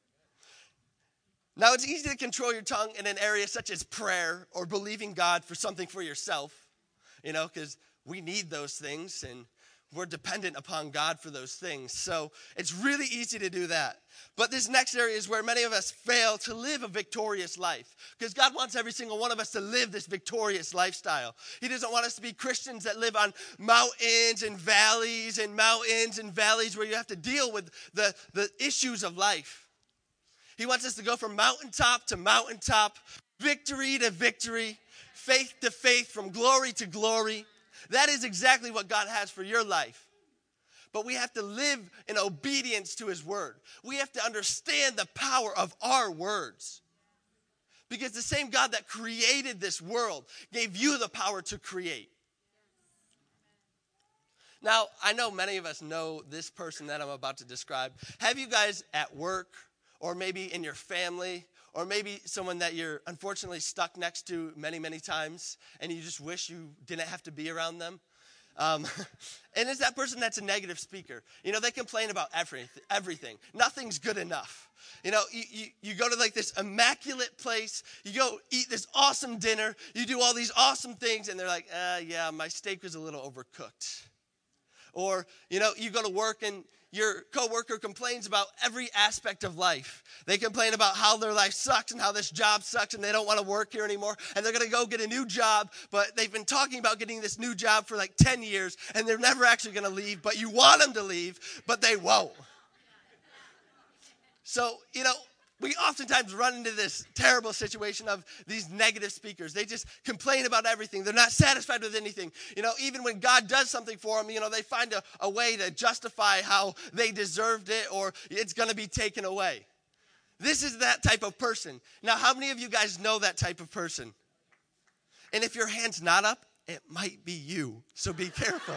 Now, it's easy to control your tongue in an area such as prayer or believing God for something for yourself, you know, because we need those things and we're dependent upon God for those things. So it's really easy to do that. But this next area is where many of us fail to live a victorious life, because God wants every single one of us to live this victorious lifestyle. He doesn't want us to be Christians that live on mountains and valleys and mountains and valleys where you have to deal with the, the issues of life. He wants us to go from mountaintop to mountaintop, victory to victory, faith to faith, from glory to glory. That is exactly what God has for your life. But we have to live in obedience to his word. We have to understand the power of our words. Because the same God that created this world gave you the power to create. Now, I know many of us know this person that I'm about to describe. Have you guys at work, or maybe in your family, or maybe someone that you're unfortunately stuck next to many, many times, and you just wish you didn't have to be around them? Um, and it's that person that's a negative speaker. You know, they complain about every, everything. Nothing's good enough. You know, you, you, you go to like this immaculate place. You go eat this awesome dinner. You do all these awesome things. And they're like, uh, yeah, my steak was a little overcooked. Or, you know, you go to work and your coworker complains about every aspect of life. They complain about how their life sucks and how this job sucks and they don't want to work here anymore. And they're going to go get a new job, but they've been talking about getting this new job for like ten years and they're never actually going to leave, but you want them to leave, but they won't. So, you know, we oftentimes run into this terrible situation of these negative speakers. They just complain about everything. They're not satisfied with anything. You know, even when God does something for them, you know, they find a, a way to justify how they deserved it or it's going to be taken away. This is that type of person. Now, how many of you guys know that type of person? And if your hand's not up, it might be you. So be careful.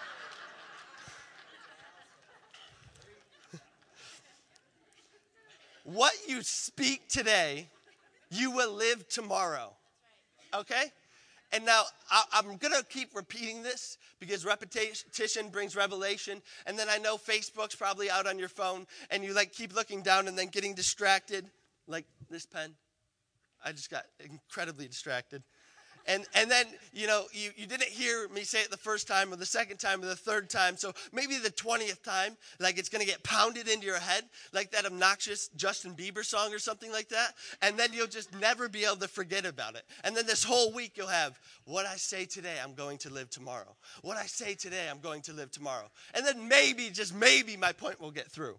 What you speak today, you will live tomorrow. Okay? And now, I, I'm going to keep repeating this because repetition brings revelation. And then I know Facebook's probably out on your phone, and you like keep looking down and then getting distracted, like this pen. I just got incredibly distracted. And and then, you know, you, you didn't hear me say it the first time or the second time or the third time. So maybe the twentieth time, like it's going to get pounded into your head, like that obnoxious Justin Bieber song or something like that. And then you'll just never be able to forget about it. And then this whole week you'll have, what I say today, I'm going to live tomorrow. What I say today, I'm going to live tomorrow. And then maybe, just maybe, my point will get through.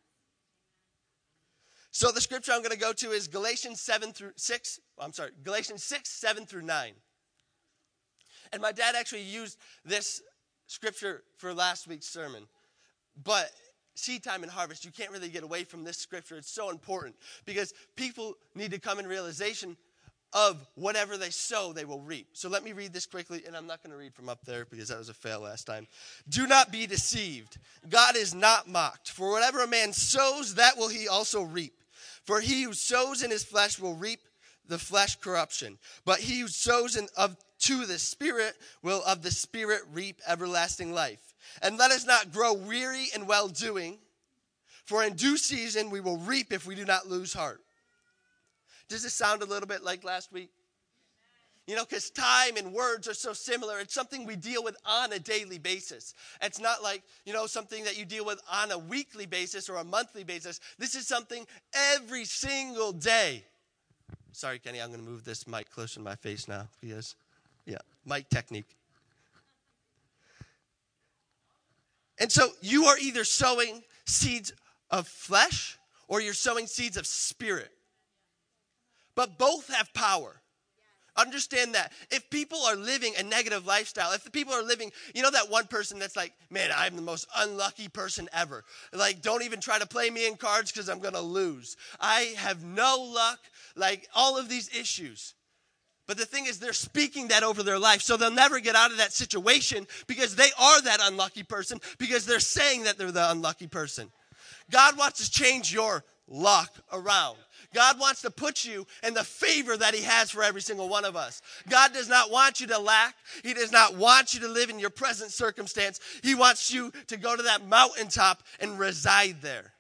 So the scripture I'm going to go to is Galatians seven through six. I'm sorry, Galatians six, seven through nine. And my dad actually used this scripture for last week's sermon. But seed time and harvest, you can't really get away from this scripture. It's so important because people need to come in realization of whatever they sow, they will reap. So let me read this quickly, and I'm not going to read from up there because that was a fail last time. Do not be deceived. God is not mocked. For whatever a man sows, that will he also reap. For he who sows in his flesh will reap the flesh corruption. But he who sows in, of, to the Spirit will of the Spirit reap everlasting life. And let us not grow weary in well-doing, for in due season we will reap if we do not lose heart. Does this sound a little bit like last week? You know, because time and words are so similar. It's something we deal with on a daily basis. It's not like, you know, something that you deal with on a weekly basis or a monthly basis. This is something every single day. Sorry, Kenny, I'm going to move this mic closer to my face now because, yeah, mic technique. And so you are either sowing seeds of flesh or you're sowing seeds of spirit. But both have power. Understand that. If people are living a negative lifestyle, if the people are living, you know that one person that's like, man, I'm the most unlucky person ever. Like, don't even try to play me in cards because I'm going to lose. I have no luck, like all of these issues. But the thing is, they're speaking that over their life, so they'll never get out of that situation because they are that unlucky person because they're saying that they're the unlucky person. God wants to change your luck around. God wants to put you in the favor that he has for every single one of us. God does not want you to lack. He does not want you to live in your present circumstance. He wants you to go to that mountaintop and reside there.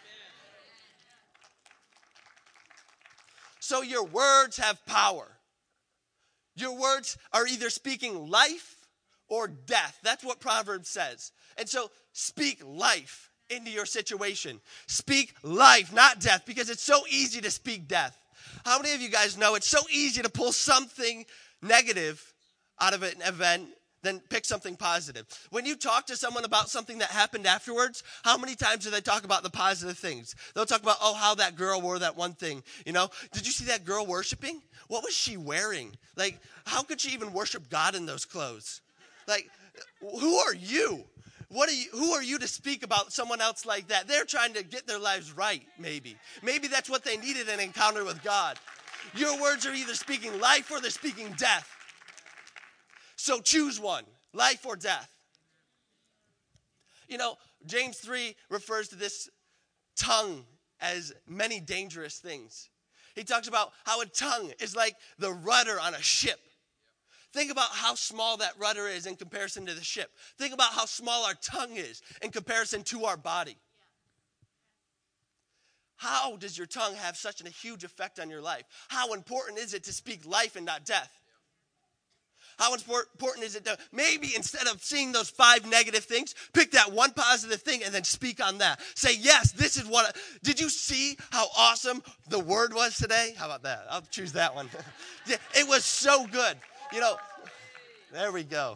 So your words have power. Your words are either speaking life or death. That's what Proverbs says. And so speak life into your situation. Speak life, not death, because it's so easy to speak death. How many of you guys know it's so easy to pull something negative out of an event than pick something positive? When you talk to someone about something that happened afterwards, how many times do they talk about the positive things? They'll talk about, oh, how that girl wore that one thing. You know, did you see that girl worshiping? What was she wearing? Like, how could she even worship God in those clothes? Like, who are you? What are you, who are you to speak about someone else like that? They're trying to get their lives right, maybe. Maybe that's what they needed, an encounter with God. Your words are either speaking life or they're speaking death. So choose one, life or death. You know, James three refers to this tongue as many dangerous things. He talks about how a tongue is like the rudder on a ship. Think about how small that rudder is in comparison to the ship. Think about how small our tongue is in comparison to our body. How does your tongue have such a huge effect on your life? How important is it to speak life and not death? How important is it to maybe instead of seeing those five negative things, pick that one positive thing and then speak on that. Say, yes, this is what, I, did you see how awesome the word was today? How about that? I'll choose that one. It was so good. You know, there we go.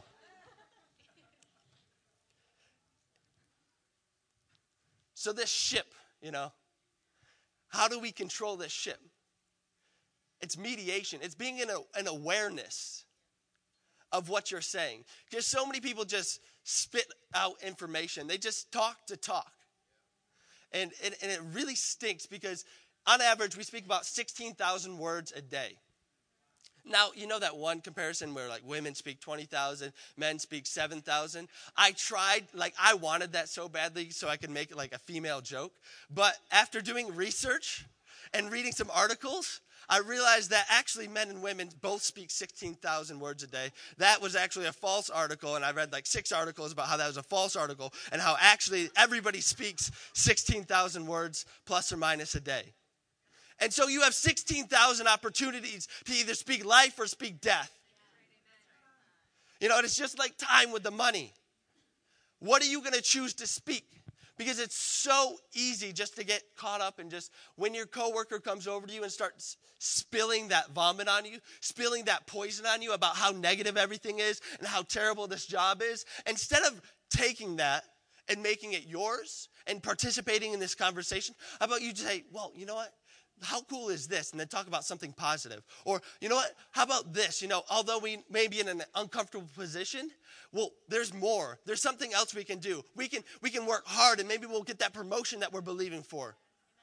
So this ship, you know, how do we control this ship? It's mediation. It's being in a, an awareness of what you're saying. Because so many people just spit out information. They just talk to talk. And, and, and it really stinks because on average, we speak about sixteen thousand words a day. Now, you know that one comparison where like women speak twenty thousand, men speak seven thousand. I tried, like I wanted that so badly so I could make it like a female joke. But after doing research and reading some articles, I realized that actually men and women both speak sixteen thousand words a day. That was actually a false article, and I read like six articles about how that was a false article and how actually everybody speaks sixteen thousand words plus or minus a day. And so you have sixteen thousand opportunities to either speak life or speak death. You know, and it's just like time with the money. What are you going to choose to speak? Because it's so easy just to get caught up in just when your coworker comes over to you and starts spilling that vomit on you, spilling that poison on you about how negative everything is and how terrible this job is. Instead of taking that and making it yours and participating in this conversation, how about you say, well, you know what? How cool is this? And then talk about something positive. Or, you know what? How about this? You know, although we may be in an uncomfortable position, well, there's more. There's something else we can do. We can we can work hard and maybe we'll get that promotion that we're believing for.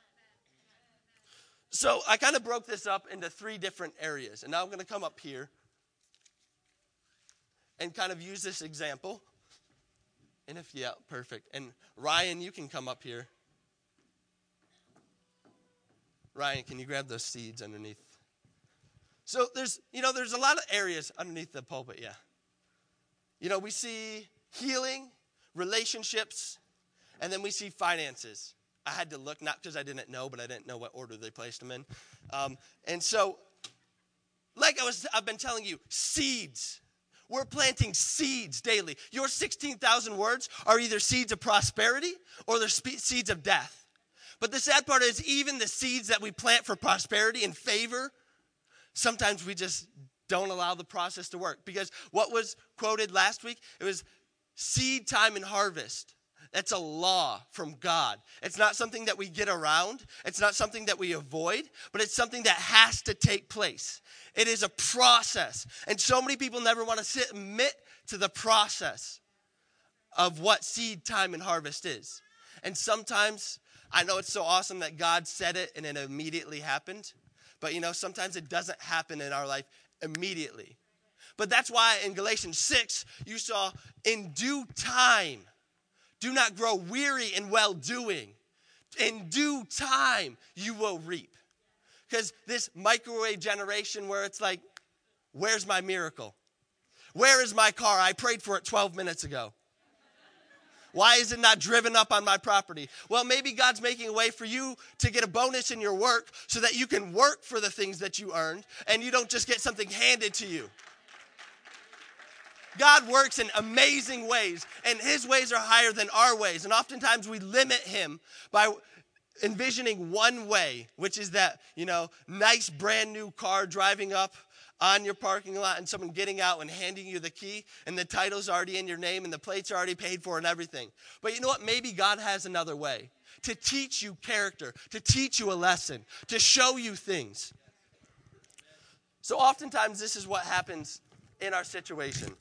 So I kind of broke this up into three different areas. And now I'm going to come up here and kind of use this example. And if, yeah, perfect. And Ryan, you can come up here. Ryan, can you grab those seeds underneath? So there's, you know, there's a lot of areas underneath the pulpit, yeah. You know, we see healing, relationships, and then we see finances. I had to look, not because I didn't know, but I didn't know what order they placed them in. Um, and so, like I was, I've been telling you, seeds. We're planting seeds daily. Your sixteen thousand words are either seeds of prosperity or they're spe- seeds of death. But the sad part is even the seeds that we plant for prosperity and favor, sometimes we just don't allow the process to work. Because what was quoted last week, it was seed time and harvest. That's a law from God. It's not something that we get around. It's not something that we avoid, but it's something that has to take place. It is a process. And so many people never want to submit to the process of what seed time and harvest is. And sometimes, I know it's so awesome that God said it and it immediately happened. But, you know, sometimes it doesn't happen in our life immediately. But that's why in Galatians six, you saw in due time, do not grow weary in well-doing. In due time, you will reap. Because this microwave generation where it's like, where's my miracle? Where is my car? I prayed for it twelve minutes ago. Why is it not driven up on my property? Well, maybe God's making a way for you to get a bonus in your work so that you can work for the things that you earned and you don't just get something handed to you. God works in amazing ways, and his ways are higher than our ways. And oftentimes we limit him by envisioning one way, which is that, you know, nice brand new car driving up on your parking lot and someone getting out and handing you the key and the title's already in your name and the plate's already paid for and everything. But you know what? Maybe God has another way to teach you character, to teach you a lesson, to show you things. So oftentimes this is what happens in our situation.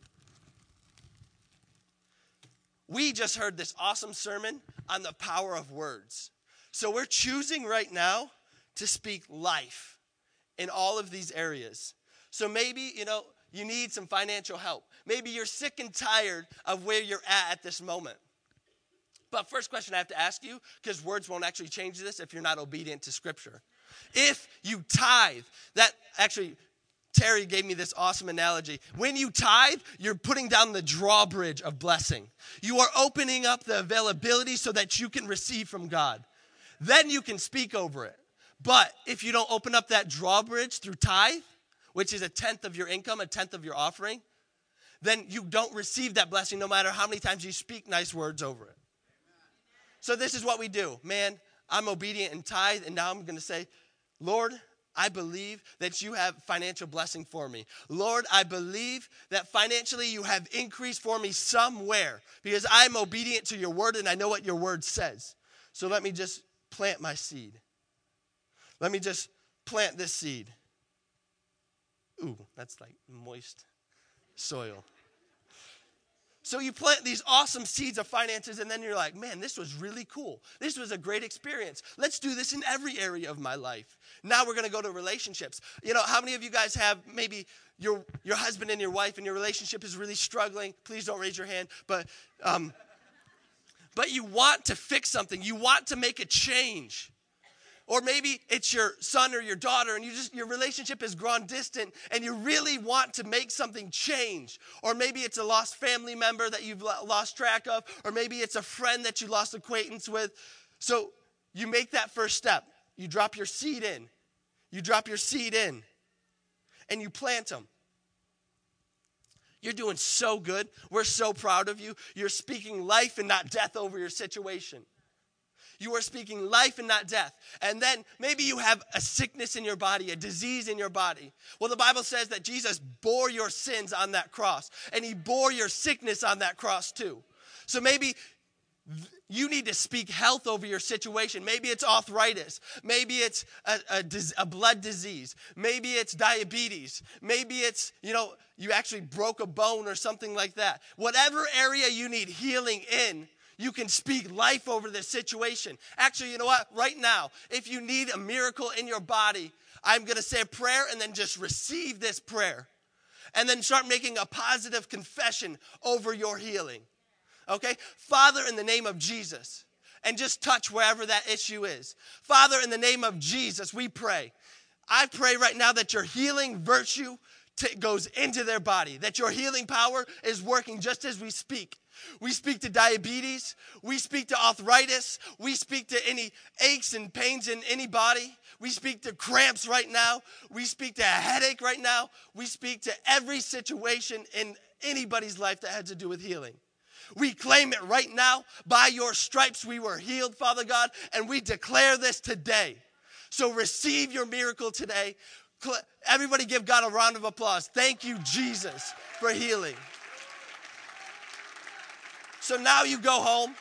We just heard this awesome sermon on the power of words. So we're choosing right now to speak life in all of these areas. So maybe, you know, you need some financial help. Maybe you're sick and tired of where you're at at this moment. But first question I have to ask you, because words won't actually change this if you're not obedient to Scripture. If you tithe, that actually, Terry gave me this awesome analogy. When you tithe, you're putting down the drawbridge of blessing. You are opening up the availability so that you can receive from God. Then you can speak over it. But if you don't open up that drawbridge through tithe, which is a tenth of your income, a tenth of your offering, then you don't receive that blessing no matter how many times you speak nice words over it. So this is what we do. Man, I'm obedient in tithe, and now I'm going to say, Lord, I believe that you have financial blessing for me. Lord, I believe that financially you have increase for me somewhere because I'm obedient to your word and I know what your word says. So let me just plant my seed. Let me just plant this seed. Ooh, that's like moist soil. So you plant these awesome seeds of finances, and then you're like, man, this was really cool. This was a great experience. Let's do this in every area of my life. Now we're going to go to relationships. You know, how many of you guys have maybe your your husband and your wife and your relationship is really struggling? Please don't raise your hand. But, um, but you want to fix something. You want to make a change. Or maybe it's your son or your daughter and you just your relationship has grown distant and you really want to make something change. Or maybe it's a lost family member that you've lost track of. Or maybe it's a friend that you lost acquaintance with. So you make that first step. You drop your seed in. You drop your seed in. And you plant them. You're doing so good. We're so proud of you. You're speaking life and not death over your situation. You are speaking life and not death. And then maybe you have a sickness in your body, a disease in your body. Well, the Bible says that Jesus bore your sins on that cross. And he bore your sickness on that cross too. So maybe you need to speak health over your situation. Maybe it's arthritis. Maybe it's a, a, a blood disease. Maybe it's diabetes. Maybe it's, you know, you actually broke a bone or something like that. Whatever area you need healing in, you can speak life over this situation. Actually, you know what? Right now, if you need a miracle in your body, I'm going to say a prayer and then just receive this prayer. And then start making a positive confession over your healing. Okay? Father, in the name of Jesus. And just touch wherever that issue is. Father, in the name of Jesus, we pray. I pray right now that your healing virtue t- goes into their body. That your healing power is working just as we speak. We speak to diabetes. We speak to arthritis. We speak to any aches and pains in any body. We speak to cramps right now. We speak to a headache right now. We speak to every situation in anybody's life that had to do with healing. We claim it right now. By your stripes we were healed, Father God, and we declare this today. So receive your miracle today. Everybody give God a round of applause. Thank you, Jesus, for healing. So now you go home,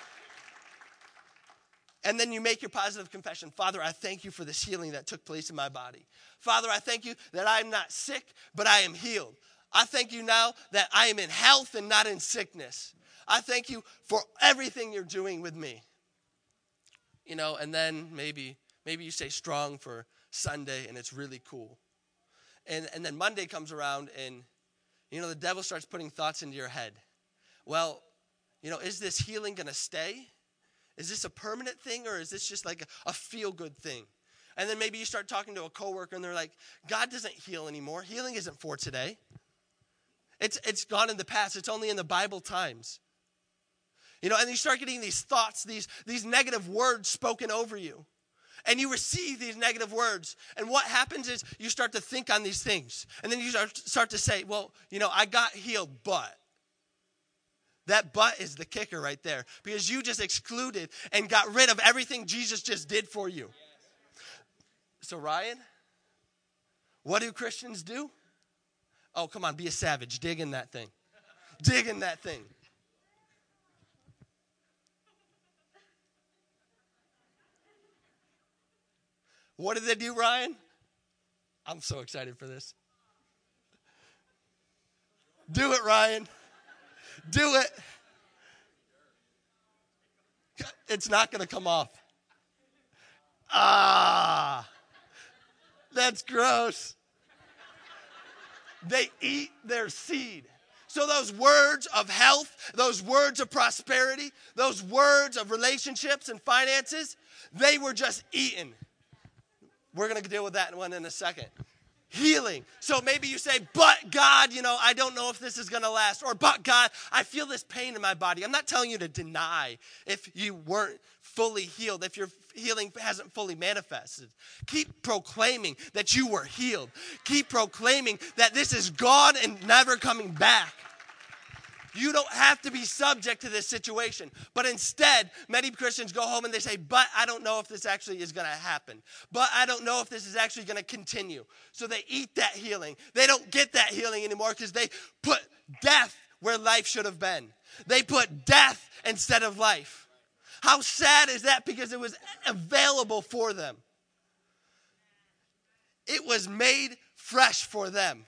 and then you make your positive confession. Father, I thank you for this healing that took place in my body. Father, I thank you that I am not sick, but I am healed. I thank you now that I am in health and not in sickness. I thank you for everything you're doing with me. You know, and then maybe maybe you say strong for Sunday, and it's really cool. And, and then Monday comes around, and, you know, the devil starts putting thoughts into your head. Well, you know, is this healing going to stay? Is this a permanent thing, or is this just like a, a feel-good thing? And then maybe you start talking to a coworker, and they're like, God doesn't heal anymore. Healing isn't for today. It's it's gone in the past. It's only in the Bible times. You know, and you start getting these thoughts, these, these negative words spoken over you. And you receive these negative words. And what happens is you start to think on these things. And then you start, start to say, well, you know, I got healed, but. That but is the kicker right there. Because you just excluded and got rid of everything Jesus just did for you. So Ryan, what do Christians do? Oh, come on, be a savage. Dig in that thing. Dig in that thing. What did they do, Ryan? I'm so excited for this. Do it, Ryan. Do it. It's not going to come off. Ah, that's gross. They eat their seed. So those words of health, those words of prosperity, those words of relationships and finances, they were just eaten. We're going to deal with that one in a second. healing. So maybe you say, but God, you know, I don't know if this is going to last. Or, but God, I feel this pain in my body. I'm not telling you to deny if you weren't fully healed, if your healing hasn't fully manifested. Keep proclaiming that you were healed. Keep proclaiming that this is gone and never coming back. You don't have to be subject to this situation. But instead, many Christians go home and they say, but I don't know if this actually is going to happen. But I don't know if this is actually going to continue. So they eat that healing. They don't get that healing anymore because they put death where life should have been. They put death instead of life. How sad is that? Because it was available for them. It was made fresh for them.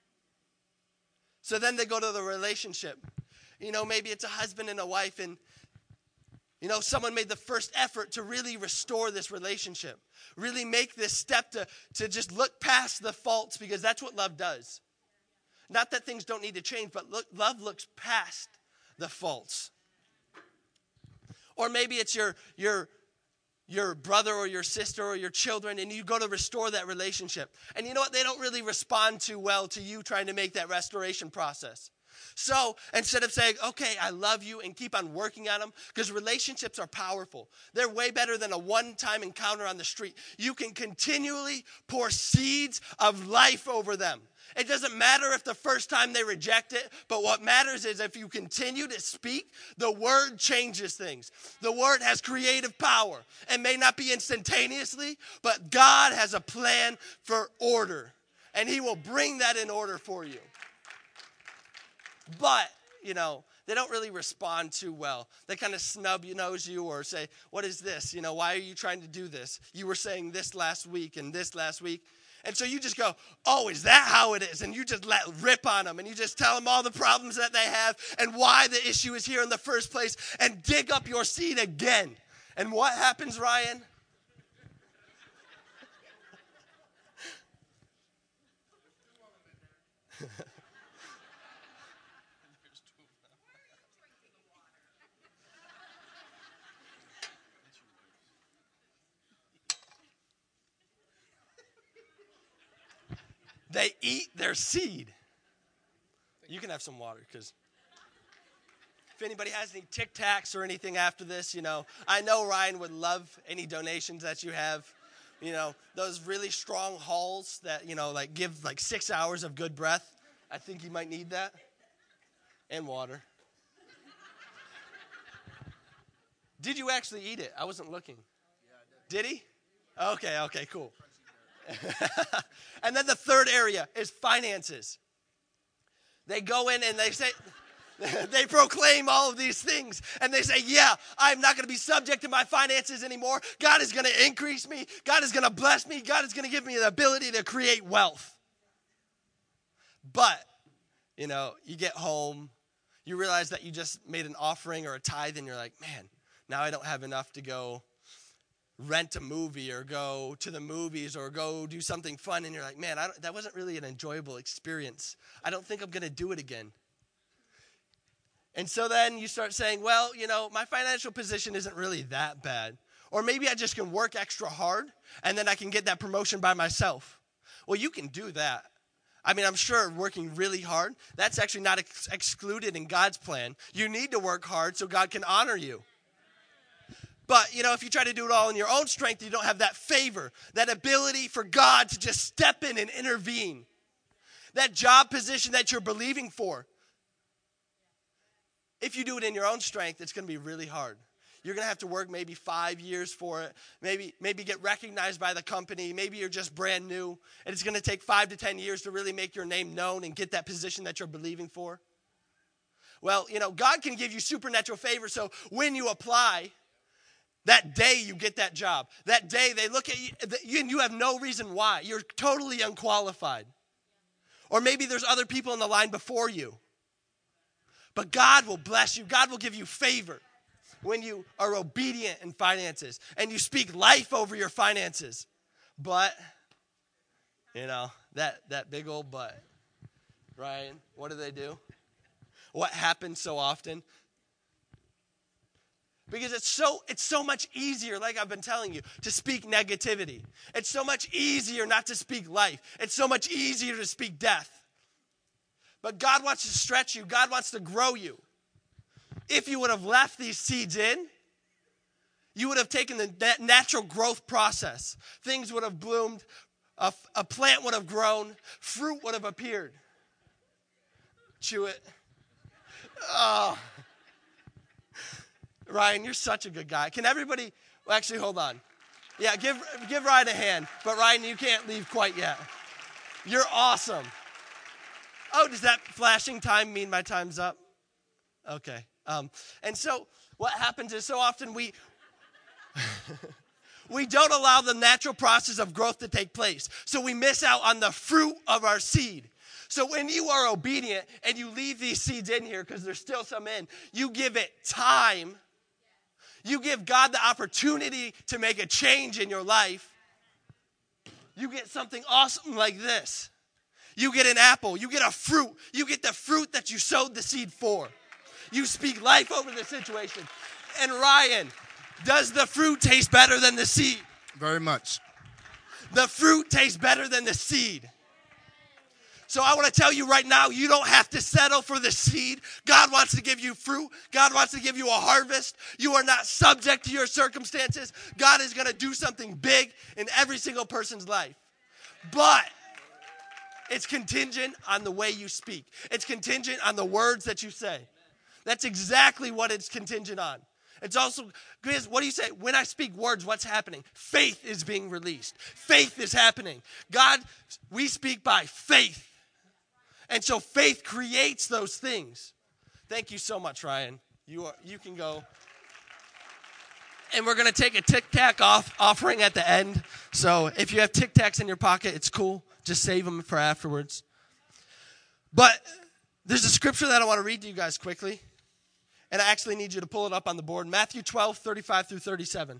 So then they go to the relationship. You know, maybe it's a husband and a wife, and, you know, someone made the first effort to really restore this relationship. Really make this step to, to just look past the faults, because that's what love does. Not that things don't need to change, but look, love looks past the faults. Or maybe it's your your your brother or your sister or your children, and you go to restore that relationship. And you know what? They don't really respond too well to you trying to make that restoration process. So instead of saying, okay, I love you, and keep on working on them, because relationships are powerful. They're way better than a one-time encounter on the street. You can continually pour seeds of life over them. It doesn't matter if the first time they reject it, but what matters is if you continue to speak, the word changes things. The word has creative power. It may not be instantaneously, but God has a plan for order, and he will bring that in order for you. But, you know, they don't really respond too well. They kind of snub you, nose you, or say, what is this? You know, why are you trying to do this? You were saying this last week and this last week. And so you just go, oh, is that how it is? And you just let rip on them, and you just tell them all the problems that they have and why the issue is here in the first place, and dig up your seed again. And what happens, Ryan? They eat their seed. You can have some water, because if anybody has any Tic Tacs or anything after this, you know, I know Ryan would love any donations that you have. You know, those really strong halls that, you know, like give like six hours of good breath. I think you might need that. And water. Did you actually eat it? I wasn't looking. Yeah, I did. Did he? Okay, okay, cool. And then the third area is finances. They go in and they say, they proclaim all of these things, and they say, yeah, I'm not going to be subject to my finances anymore. God is going to increase me. God is going to bless me. God is going to give me the ability to create wealth. But, you know, you get home, you realize that you just made an offering or a tithe, and you're like, man, now I don't have enough to go rent a movie or go to the movies or go do something fun, and you're like, man, I don't, that wasn't really an enjoyable experience. I don't think I'm going to do it again. And so then you start saying, well, you know, my financial position isn't really that bad. Or maybe I just can work extra hard, and then I can get that promotion by myself. Well, you can do that. I mean, I'm sure working really hard, that's actually not ex- excluded in God's plan. You need to work hard so God can honor you. But, you know, if you try to do it all in your own strength, you don't have that favor, that ability for God to just step in and intervene. That job position that you're believing for. If you do it in your own strength, it's going to be really hard. You're going to have to work maybe five years for it, maybe maybe get recognized by the company. Maybe you're just brand new, and it's going to take five to ten years to really make your name known and get that position that you're believing for. Well, you know, God can give you supernatural favor, so when you apply, that day you get that job. That day they look at you and you have no reason why. You're totally unqualified. Or maybe there's other people in the line before you. But God will bless you. God will give you favor when you are obedient in finances and you speak life over your finances. But, you know, that, that big old but. Ryan, what do they do? What happens so often? Because it's so it's so much easier, like I've been telling you, to speak negativity. It's so much easier not to speak life. It's so much easier to speak death. But God wants to stretch you. God wants to grow you. If you would have left these seeds in, you would have taken the natural growth process. Things would have bloomed. A, a plant would have grown. Fruit would have appeared. Chew it. Oh. Ryan, you're such a good guy. Can everybody, well, actually, hold on. Yeah, give give Ryan a hand. But Ryan, you can't leave quite yet. You're awesome. Oh, does that flashing time mean my time's up? Okay. Um, and so what happens is so often we we don't allow the natural process of growth to take place. So we miss out on the fruit of our seed. So when you are obedient and you leave these seeds in here because there's still some in, you give it time. You give God the opportunity to make a change in your life. You get something awesome like this. You get an apple. You get a fruit. You get the fruit that you sowed the seed for. You speak life over the situation. And Ryan, does the fruit taste better than the seed? Very much. The fruit tastes better than the seed. So I want to tell you right now, you don't have to settle for the seed. God wants to give you fruit. God wants to give you a harvest. You are not subject to your circumstances. God is going to do something big in every single person's life. But it's contingent on the way you speak. It's contingent on the words that you say. That's exactly what it's contingent on. It's also, because what do you say? When I speak words, what's happening? Faith is being released. Faith is happening. God, we speak by faith. And so faith creates those things. Thank you so much, Ryan. You are, you can go. And we're going to take a Tic Tac off offering at the end. So if you have Tic Tacs in your pocket, it's cool. Just save them for afterwards. But there's a scripture that I want to read to you guys quickly. And I actually need you to pull it up on the board. Matthew twelve, thirty-five through thirty-seven.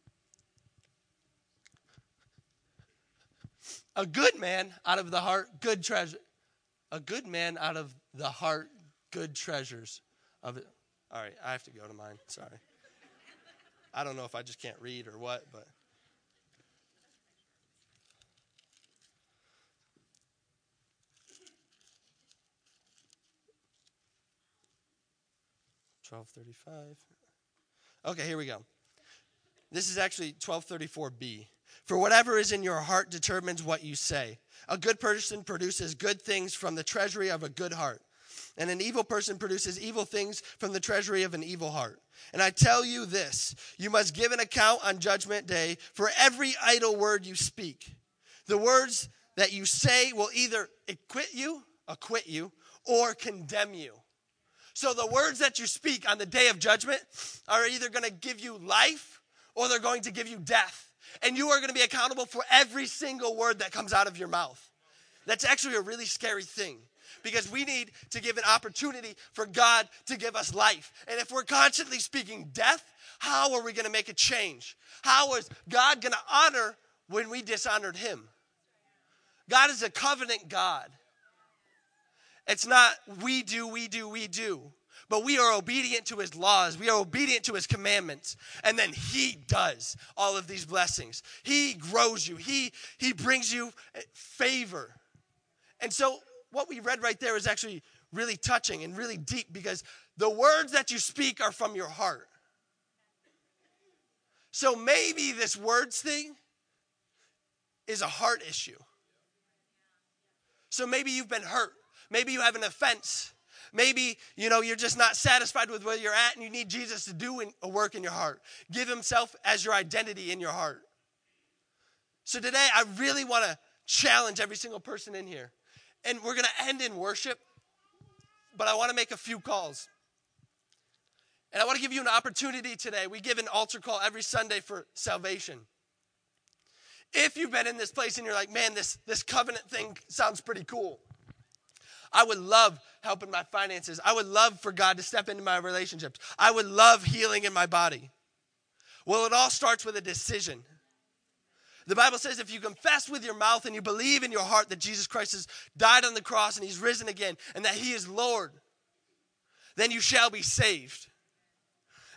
A good man out of the heart, good treasure. A good man out of the heart, good treasures of it. All right, I have to go to mine. Sorry. I don't know if I just can't read or what, but. twelve thirty-five. Okay, here we go. This is actually twelve thirty-four B. For whatever is in your heart determines what you say. A good person produces good things from the treasury of a good heart. And an evil person produces evil things from the treasury of an evil heart. And I tell you this, you must give an account on judgment day for every idle word you speak. The words that you say will either acquit you, acquit you, or condemn you. So the words that you speak on the day of judgment are either going to give you life or they're going to give you death. And you are going to be accountable for every single word that comes out of your mouth. That's actually a really scary thing because we need to give an opportunity for God to give us life. And if we're constantly speaking death, how are we going to make a change? How is God going to honor when we dishonored him? God is a covenant God. It's not we do, we do, we do. But we are obedient to his laws. We are obedient to his commandments. And then he does all of these blessings. He grows you. He, he brings you favor. And so what we read right there is actually really touching and really deep because the words that you speak are from your heart. So maybe this words thing is a heart issue. So maybe you've been hurt. Maybe you have an offense. Maybe, you know, you're just not satisfied with where you're at and you need Jesus to do a work in your heart. Give himself as your identity in your heart. So today, I really want to challenge every single person in here. And we're going to end in worship, but I want to make a few calls. And I want to give you an opportunity today. We give an altar call every Sunday for salvation. If you've been in this place and you're like, man, this, this covenant thing sounds pretty cool. I would love help in my finances. I would love for God to step into my relationships. I would love healing in my body. Well, it all starts with a decision. The Bible says if you confess with your mouth and you believe in your heart that Jesus Christ has died on the cross and he's risen again and that he is Lord, then you shall be saved.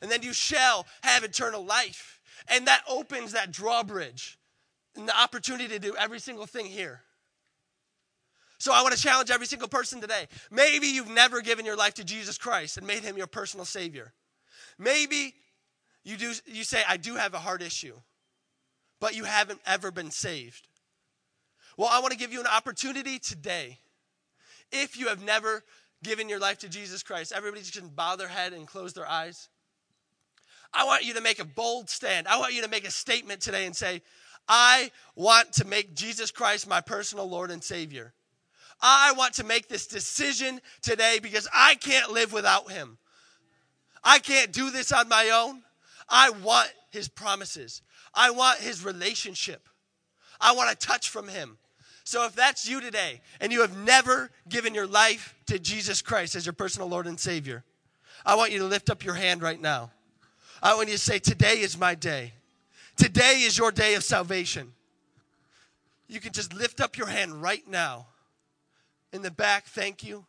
And then you shall have eternal life. And that opens that drawbridge and the opportunity to do every single thing here. So I want to challenge every single person today. Maybe you've never given your life to Jesus Christ and made him your personal Savior. Maybe you do. You say, I do have a heart issue, but you haven't ever been saved. Well, I want to give you an opportunity today. If you have never given your life to Jesus Christ, everybody just can bow their head and close their eyes. I want you to make a bold stand. I want you to make a statement today and say, I want to make Jesus Christ my personal Lord and Savior. I want to make this decision today because I can't live without him. I can't do this on my own. I want his promises. I want his relationship. I want a touch from him. So if that's you today and you have never given your life to Jesus Christ as your personal Lord and Savior, I want you to lift up your hand right now. I want you to say, today is my day. Today is your day of salvation. You can just lift up your hand right now. In the back, thank you.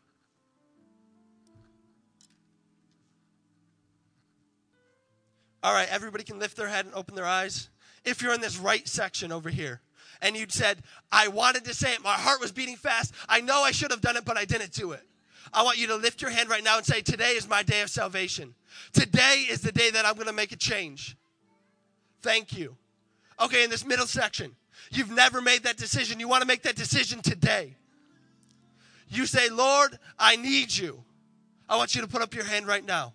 All right, everybody can lift their head and open their eyes. If you're in this right section over here, and you'd said, I wanted to say it, my heart was beating fast, I know I should have done it, but I didn't do it. I want you to lift your hand right now and say, today is my day of salvation. Today is the day that I'm going to make a change. Thank you. Okay, in this middle section, you've never made that decision. You want to make that decision today. You say, Lord, I need you. I want you to put up your hand right now.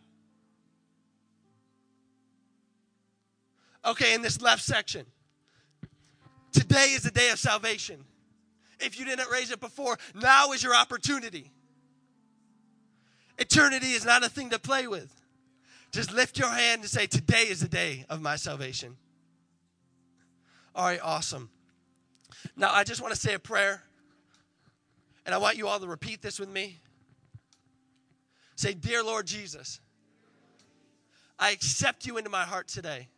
Okay, in this left section, today is the day of salvation. If you didn't raise it before, now is your opportunity. Eternity is not a thing to play with. Just lift your hand and say, today is the day of my salvation. All right, awesome. Now, I just want to say a prayer, and I want you all to repeat this with me. Say, dear Lord Jesus, I accept you into my heart today.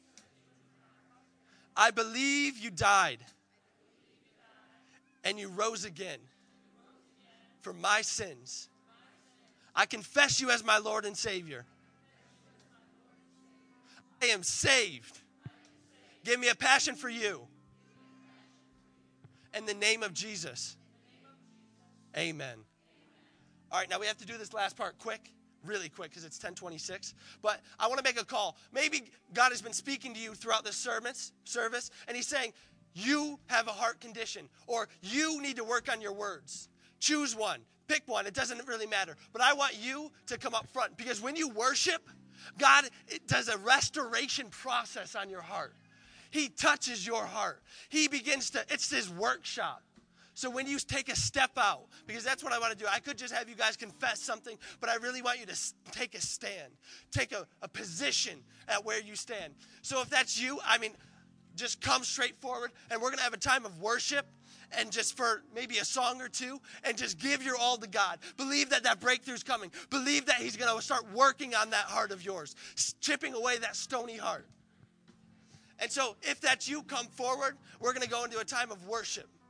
I believe you died and you rose again for my sins. I confess you as my Lord and Savior. I am saved. Give me a passion for you. In the name of Jesus. Amen. All right, now we have to do this last part quick, really quick, because it's ten twenty-six. But I want to make a call. Maybe God has been speaking to you throughout this service, service, and he's saying, you have a heart condition, or you need to work on your words. Choose one. Pick one. It doesn't really matter. But I want you to come up front, because when you worship, God it does a restoration process on your heart. He touches your heart. He begins to, it's his workshop. So when you take a step out, because that's what I want to do. I could just have you guys confess something, but I really want you to take a stand. Take a, a position at where you stand. So if that's you, I mean, just come straight forward, and we're going to have a time of worship, and just for maybe a song or two, and just give your all to God. Believe that that breakthrough's coming. Believe that he's going to start working on that heart of yours, chipping away that stony heart. And so if that's you, come forward. We're going to go into a time of worship.